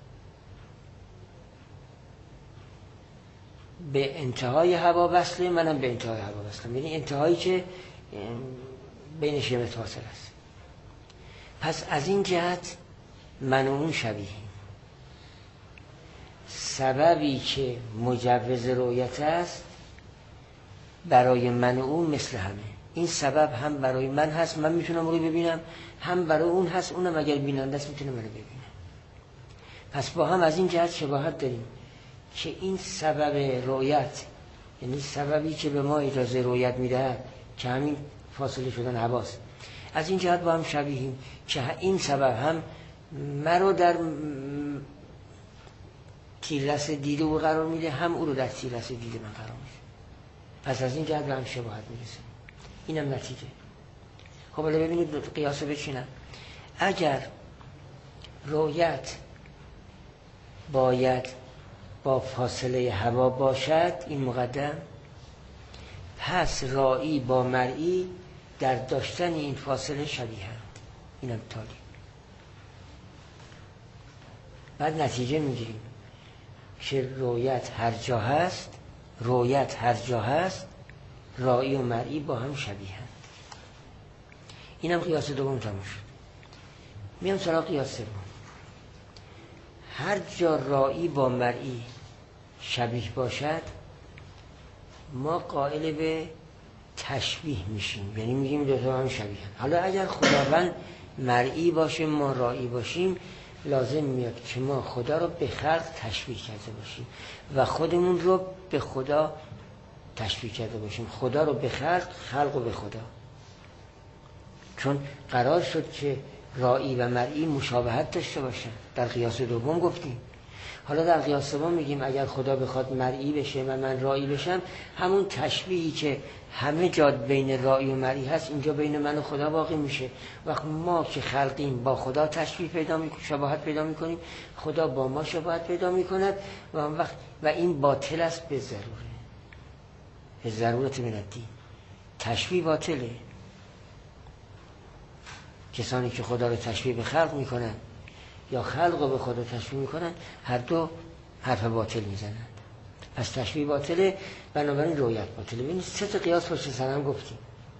به انتهای هوا وصله، منم به انتهای هوا وصلم. یعنی انتهایی که بینش یه متر فاصله است. پس از این جهت من و اون شبیهیم. سببی که مجوز رؤیت است برای من و اون مثل همه. این سبب هم برای من هست، من میتونم روی ببینم، هم برای اون هست، اونم اگر بیننده است میتونه منو ببینه. پس با هم از این جهت شباهت داریم که این سبب رؤیت، یعنی سببی که به ما اجازه رؤیت میدهد که همین فاصله شدن حواس، از این جهت با هم شبیهیم که این سبب هم مرا در تیررس دید او قرار میده، هم او رو در تیررس دید من قرار میده. پس از این جهت به هم شباهت میرسیم. اینم نتیجه. خب حالا ببینید قیاسو بچینم. اگر رؤیت باید با فاصله هوا باشد، این مقدم، پس رائی با مرئی در داشتن این فاصله شبیهند. اینم تالی. بعد نتیجه میگیریم که رویت هر جا هست، رویت هر جا هست، رائی و مرئی با هم شبیهند. اینم قیاس دوم تموم شد. میام سراغ قیاس سوم. هر جا رائی با مرئی شبیه باشد، ما قائل به تشبیه میشیم، یعنی میگیم دو تا هم شبیه. حالا اگر خداوند مرئی باشه ما رائی باشیم، لازم میاد که ما خدا رو به خلق تشبیه کرده باشیم و خودمون رو به خدا تشبیه کرده باشیم. خدا رو به خلق، خلق رو به خدا. چون قرار شد که رائی و مرئی مشابهت داشته باشن. در قیاس دوم گفتیم. حالا در قیاس دوم میگیم اگر خدا بخواد مرئی بشه و من رائی بشم، همون تشبیهی که همه جا بین رائی و مرئی هست اینجا بین من و خدا باقی میشه. وقت ما که خلقیم با خدا تشبیه پیدا میکنیم، شباهت پیدا میکنیم، خدا با ما شباهت پیدا میکند و اون وقت و این باطل است به ضروره، به ضرورت من الدین. تشبیه باطله. کسانی که خدا رو تشبیه به خلق میکنن یا خلق رو به خدا تشبیه میکنن، هر دو حرف باطل میزنند. پس تشبیه باطله، بنابراین رویت باطله. ببینید سه تا قیاس پشت سر هم گفتیم.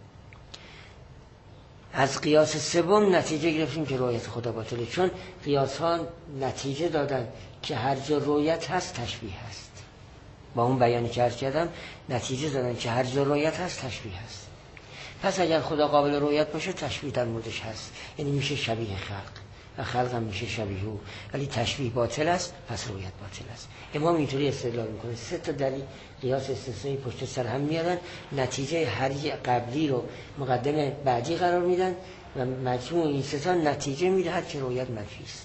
از قیاس سوم نتیجه گرفتیم که رویت خدا باطله، چون قیاس ها نتیجه دادن که هر جا رویت هست تشبیه هست. با اون بیانی که عرض کردم نتیجه دادن که هر جا رویت هست تشبیه هست. پس اگر خدا قابل رویت باشه تشبیه در موردش هست، یعنی میشه شبیه خلق و خلق هم میشه شبیه او، ولی تشبیه باطل است، پس رویت باطل است. امام اینطوری استدلال میکنه. سه تا دلیل قیاس استثنایی پشت سر هم میارن، نتیجه هر قبلی رو مقدم بعدی قرار میدن و مجموع این سه تا نتیجه میدهد که رویت منفی است.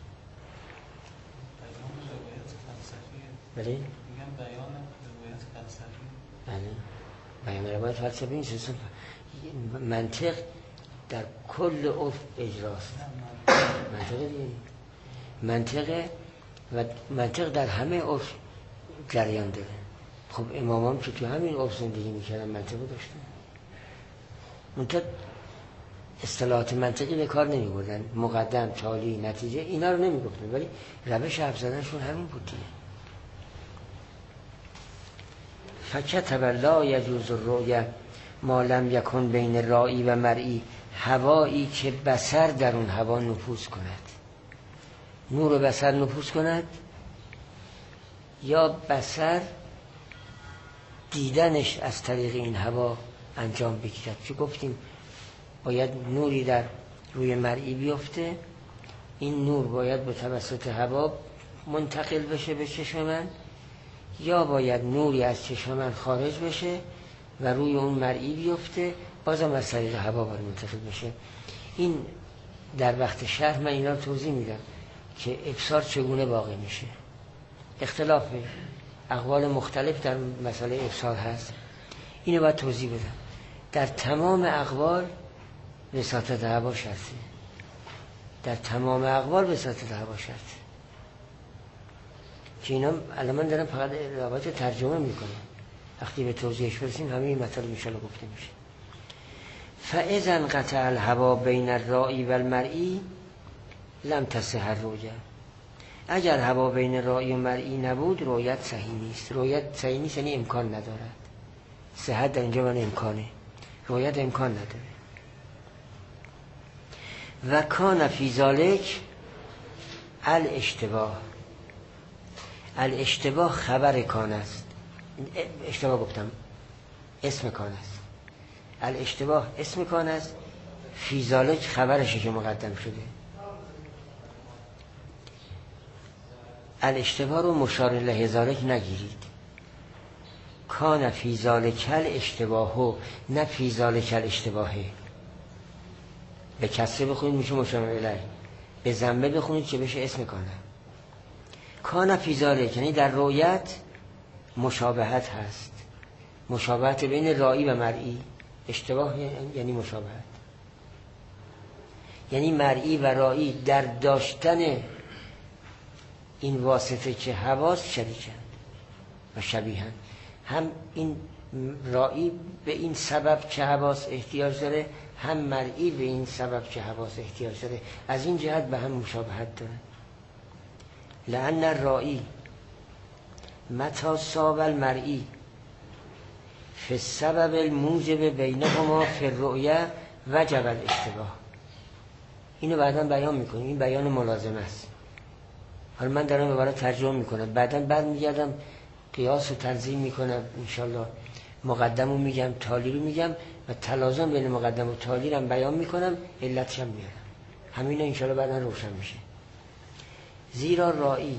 بله؟ میگم بیان رویت فلسفی. بله. بیان رویت فلسفی این سه منطق در کل عرف اجراست. منطق دیگه منطق و منطق در همه عرف جریان داره. خب امامان که تو همین عرف زندگی میکردن منطق داشتن، منطق اصطلاحات منطقی به کار نمیبردن، مقدم، تالی، نتیجه اینا رو نمیگفتن، ولی روش حرف زدنشون همین بود دیگه. فکتب لا یجوز الرؤیه ما لم یکن بین رائی و مرئی، هوایی که بصر در اون هوا نفوذ کند، نور بصر نفوذ کند یا بصر دیدنش از طریق این هوا انجام بگیرد. چه گفتیم باید نوری در روی مرئی بیفته، این نور باید به توسط هوا منتقل بشه به چشم من، یا باید نوری از چشم من خارج بشه و روی اون مرئی بیفته، بازم از طریق هوا باید منتقل بشه. این در وقت شرح من اینا رو توضیح میدم که ابصار چگونه واقع میشه. اختلاف اقوال مختلف در مسئله ابصار هست، اینو باید توضیح بدم. در تمام اقوال وساطت هوا شرطه، در تمام اقوال وساطت هوا شرطه، که اینا الان من دارم فقط روایت ترجمه میکنم، وقتی به توضیحش برسیم همه این مطالب انشاءالله گفته میشه. فاذا انقطع الهوا بین الرائی و المرئی لم تصح الرؤیه، اگر هوا بین رائی و مرئی نبود رویت صحیح نیست. رویت صحیح نیست یعنی امکان ندارد. صحت در اینجا من امکانه، رویت امکان نداره. و کان فی ذلک الاشتباه، الاشتباه خبر کان است. اشتباه گفتم اسم کان است. الاشتباه اسم کان است، فی ذلک خبرشه که مقدم شده. الاشتباه رو مشار الیه ذلک نگیرید. کان فی ذلک الاشتباه، نه فی ذلک الاشتباهه. به کسره بخونید میشه مشار الیه، به ضمه بخونید که بشه اسم کانه. کان فی ذلک یعنی در رؤیت مشابهت هست، مشابهت بین رائی و مرئی. اشتباه یعنی مشابهت، یعنی مرئی و رائی در داشتن این واسطه که حواس شریکن و شبیهن. هم این رائی به این سبب که حواس احتیاج داره، هم مرئی به این سبب که حواس احتیاج داره. از این جهت به هم مشابهت داره. لأن الرائی متى صاب المرئی فی السبب الموجب بینهما فی الرؤیه وجب الاشتباه. اینو بعدا بیان میکنیم، این بیان ملازمه است. حالا من دارم عبارت ترجمه میکنم، بعدا برمیگردم قیاس و تنظیم میکنم انشالله، مقدم رو میگم، تالی رو میگم و تلازم بین مقدم و تالی رو بیان میکنم، علتش هم میارم. همین انشالله بعدا روشن میشه. زیرا رائی،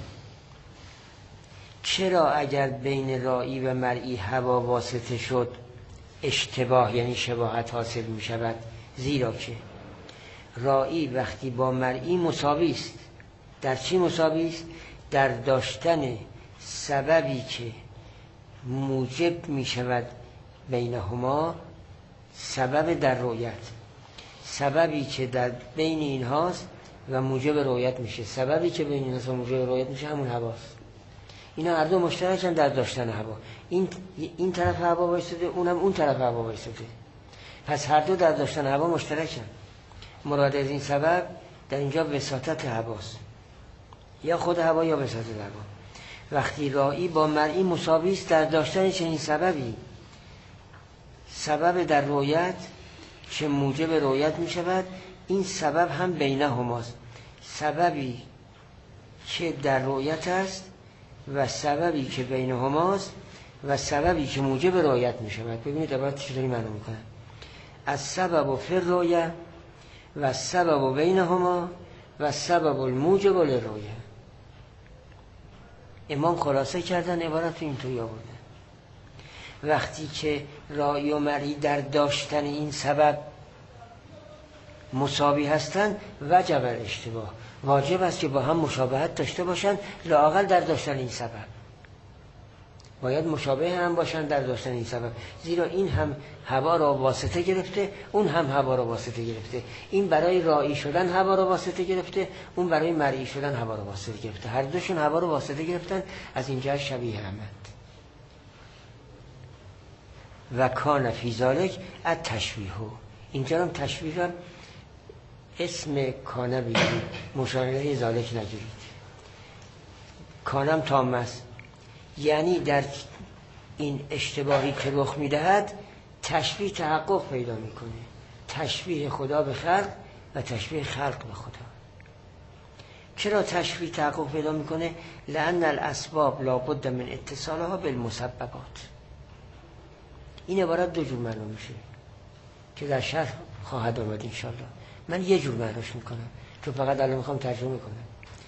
چرا اگر بین رائی و مرئی هوا واسطه شد اشتباه یعنی شباهت حاصل میشود؟ زیرا که رائی وقتی با مرئی مساوی است. در چی مساوی است؟ در داشتن سببی که موجب می شود بینهما، سبب در رؤیت، سببی که در بین اینهاست و موجب رؤیت میشه. سببی که بین اینهاست و موجب رؤیت میشه همون هواست. اینا هر دو مشترکن در داشتن هوا. این این طرف هوا وایساده، اونم اون طرف هوا وایساده. پس هر دو در داشتن هوا مشترکن. مراد از این سبب در اینجا وساطت هواست، یا خود هوا یا وساطت هوا. وقتی رائی با مرئی مساوی است در داشتن چنین سببی، سبب در رؤیت که موجب رؤیت می شود، این سبب هم بینه هماست. سببی که در رؤیت است و سببی که بین هماست و سببی که موجب رؤیت می شود. ببینید عبارت چطوری معنی می کنه. از سبب و فر رؤیه و سبب و بین هما و سبب الموجب للرؤیه. امام خلاصه کردن عبارت اینطوری آورده. وقتی که رائی و مرئی در داشتن این سبب مساوی هستند، وجب الاشتباه، واجب است که با هم مشابهت داشته باشند. لااقل در داشتن این سبب باید مشابه هم باشند در داشتن این سبب. زیرا این هم هوا را واسطه گرفته، اون هم هوا را واسطه گرفته. این برای رائی شدن هوا را واسطه گرفته، اون برای مرئی شدن هوا را واسطه گرفته. هر دوشون هوا را واسطه گرفتن. از اینجا شبیه همند. و کان فی ذالک التشبیه. اینجا هم تشبیه هم اسم کانه بگیرید، مشابه ذالک نگیرید. کانم تام است، یعنی در این اشتباهی که رخ میدهد تشبیه تحقق پیدا میکنه. تشبیه خدا به خلق و تشبیه خلق به خدا. چرا تشبیه تحقق پیدا میکنه؟ لأن الاسباب لابد من اتصالها بالمسببات. این عبارت دو جور معنی میشه که در شرح خواهد آمد انشالله. من یه جور معنیش میکنم چون فقط الان میخوام ترجمه کنم.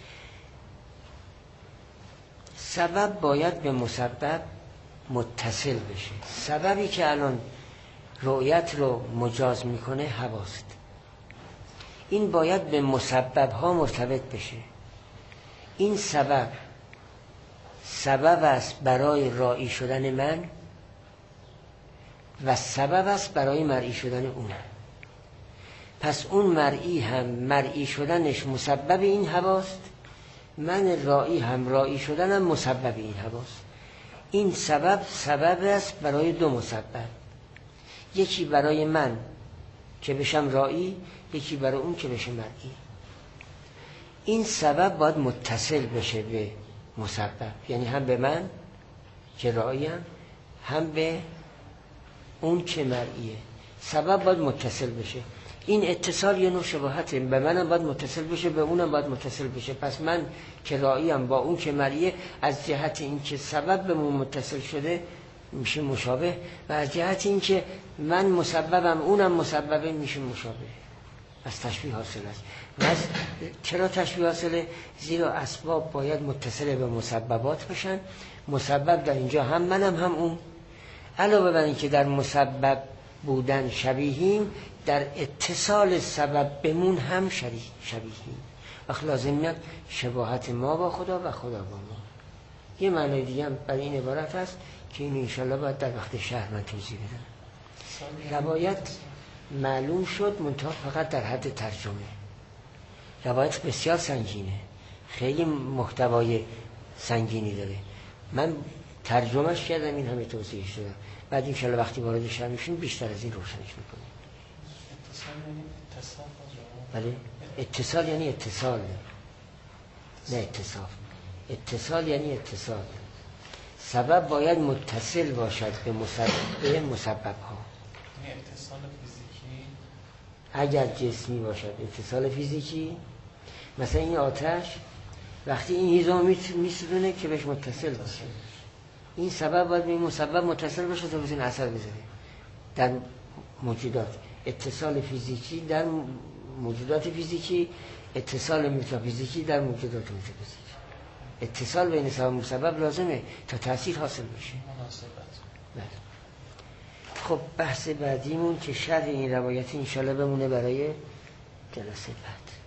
سبب باید به مسبب متصل بشه. سببی که الان رؤیت رو مجاز میکنه هواست. این باید به مسبب ها مرتبط بشه. این سبب سبب است برای رائی شدن من و سبب است برای مرئی شدن اون. پس اون مرئی هم مرئی شدنش مسبب این هواست، من رائی هم رائی شدنم مسبب این هواست. این سبب سبب است برای دو مسبب، یکی برای من که بشم رائی، یکی برای اون که بشه مرئی. این سبب باید متصل بشه به مسبب، یعنی هم به من که رایم هم به اون که مرئیه. سبب باید متصل بشه. این اتصال یه نوع شباهته. به منم باید متصل بشه، به اونم باید متصل بشه. پس من که رایم با اون که مرئیه، از جهت این که سبب به من متصل شده میشه مشابه، و از جهت این که من مسببم اونم مسببه میشه مشابه. از تشبیه حاصل است. و از چرا تشبیه حاصله؟ زیرا اسباب باید متصل به مسببات بشن. مسبب در اینجا هم منم هم اون. علاوه بر این که در مسبب بودن شبیهیم، در اتصال سبب بمون هم شبیهیم. وقت لازم میاد شباهت ما با خدا و خدا با ما. یه معنی دیگه هم برای این عبارت هست که این انشالله باید در وقت شهر من توضیح بدم. روایت معلوم شد منتها فقط در حد ترجمه. روایت بسیار سنگینه. خیلی محتوای سنگینی داره. من ترجمهش کردم، این همه توضیحش دادم. بعد این شاءالله وقتی وارد شهر میشیم بیشتر از این روشنش میکنیم. اتصال یعنی اتصال بله، اتصال یعنی اتصال، نه اتصاف. اتصال یعنی اتصال. سبب باید متصل باشد به مسبب به مسبب ها. یعنی اتصال فیزیکی اگر جسمی باشد اتصال فیزیکی، مثلا این آتش وقتی این هیزم میسوزونه که بهش متصل باشه، این سبب باید به این مسبب متصل باشه تا بتونه اثر بذاره در موجودات. اتصال فیزیکی در موجودات فیزیکی، اتصال متافیزیکی در موجودات متافیزیکی. اتصال بین سبب و مسبب لازمه تا تأثیر حاصل بشه. بله. خب بحث بعدیمون که شرح این روایت انشالله بمونه برای جلسه بعد.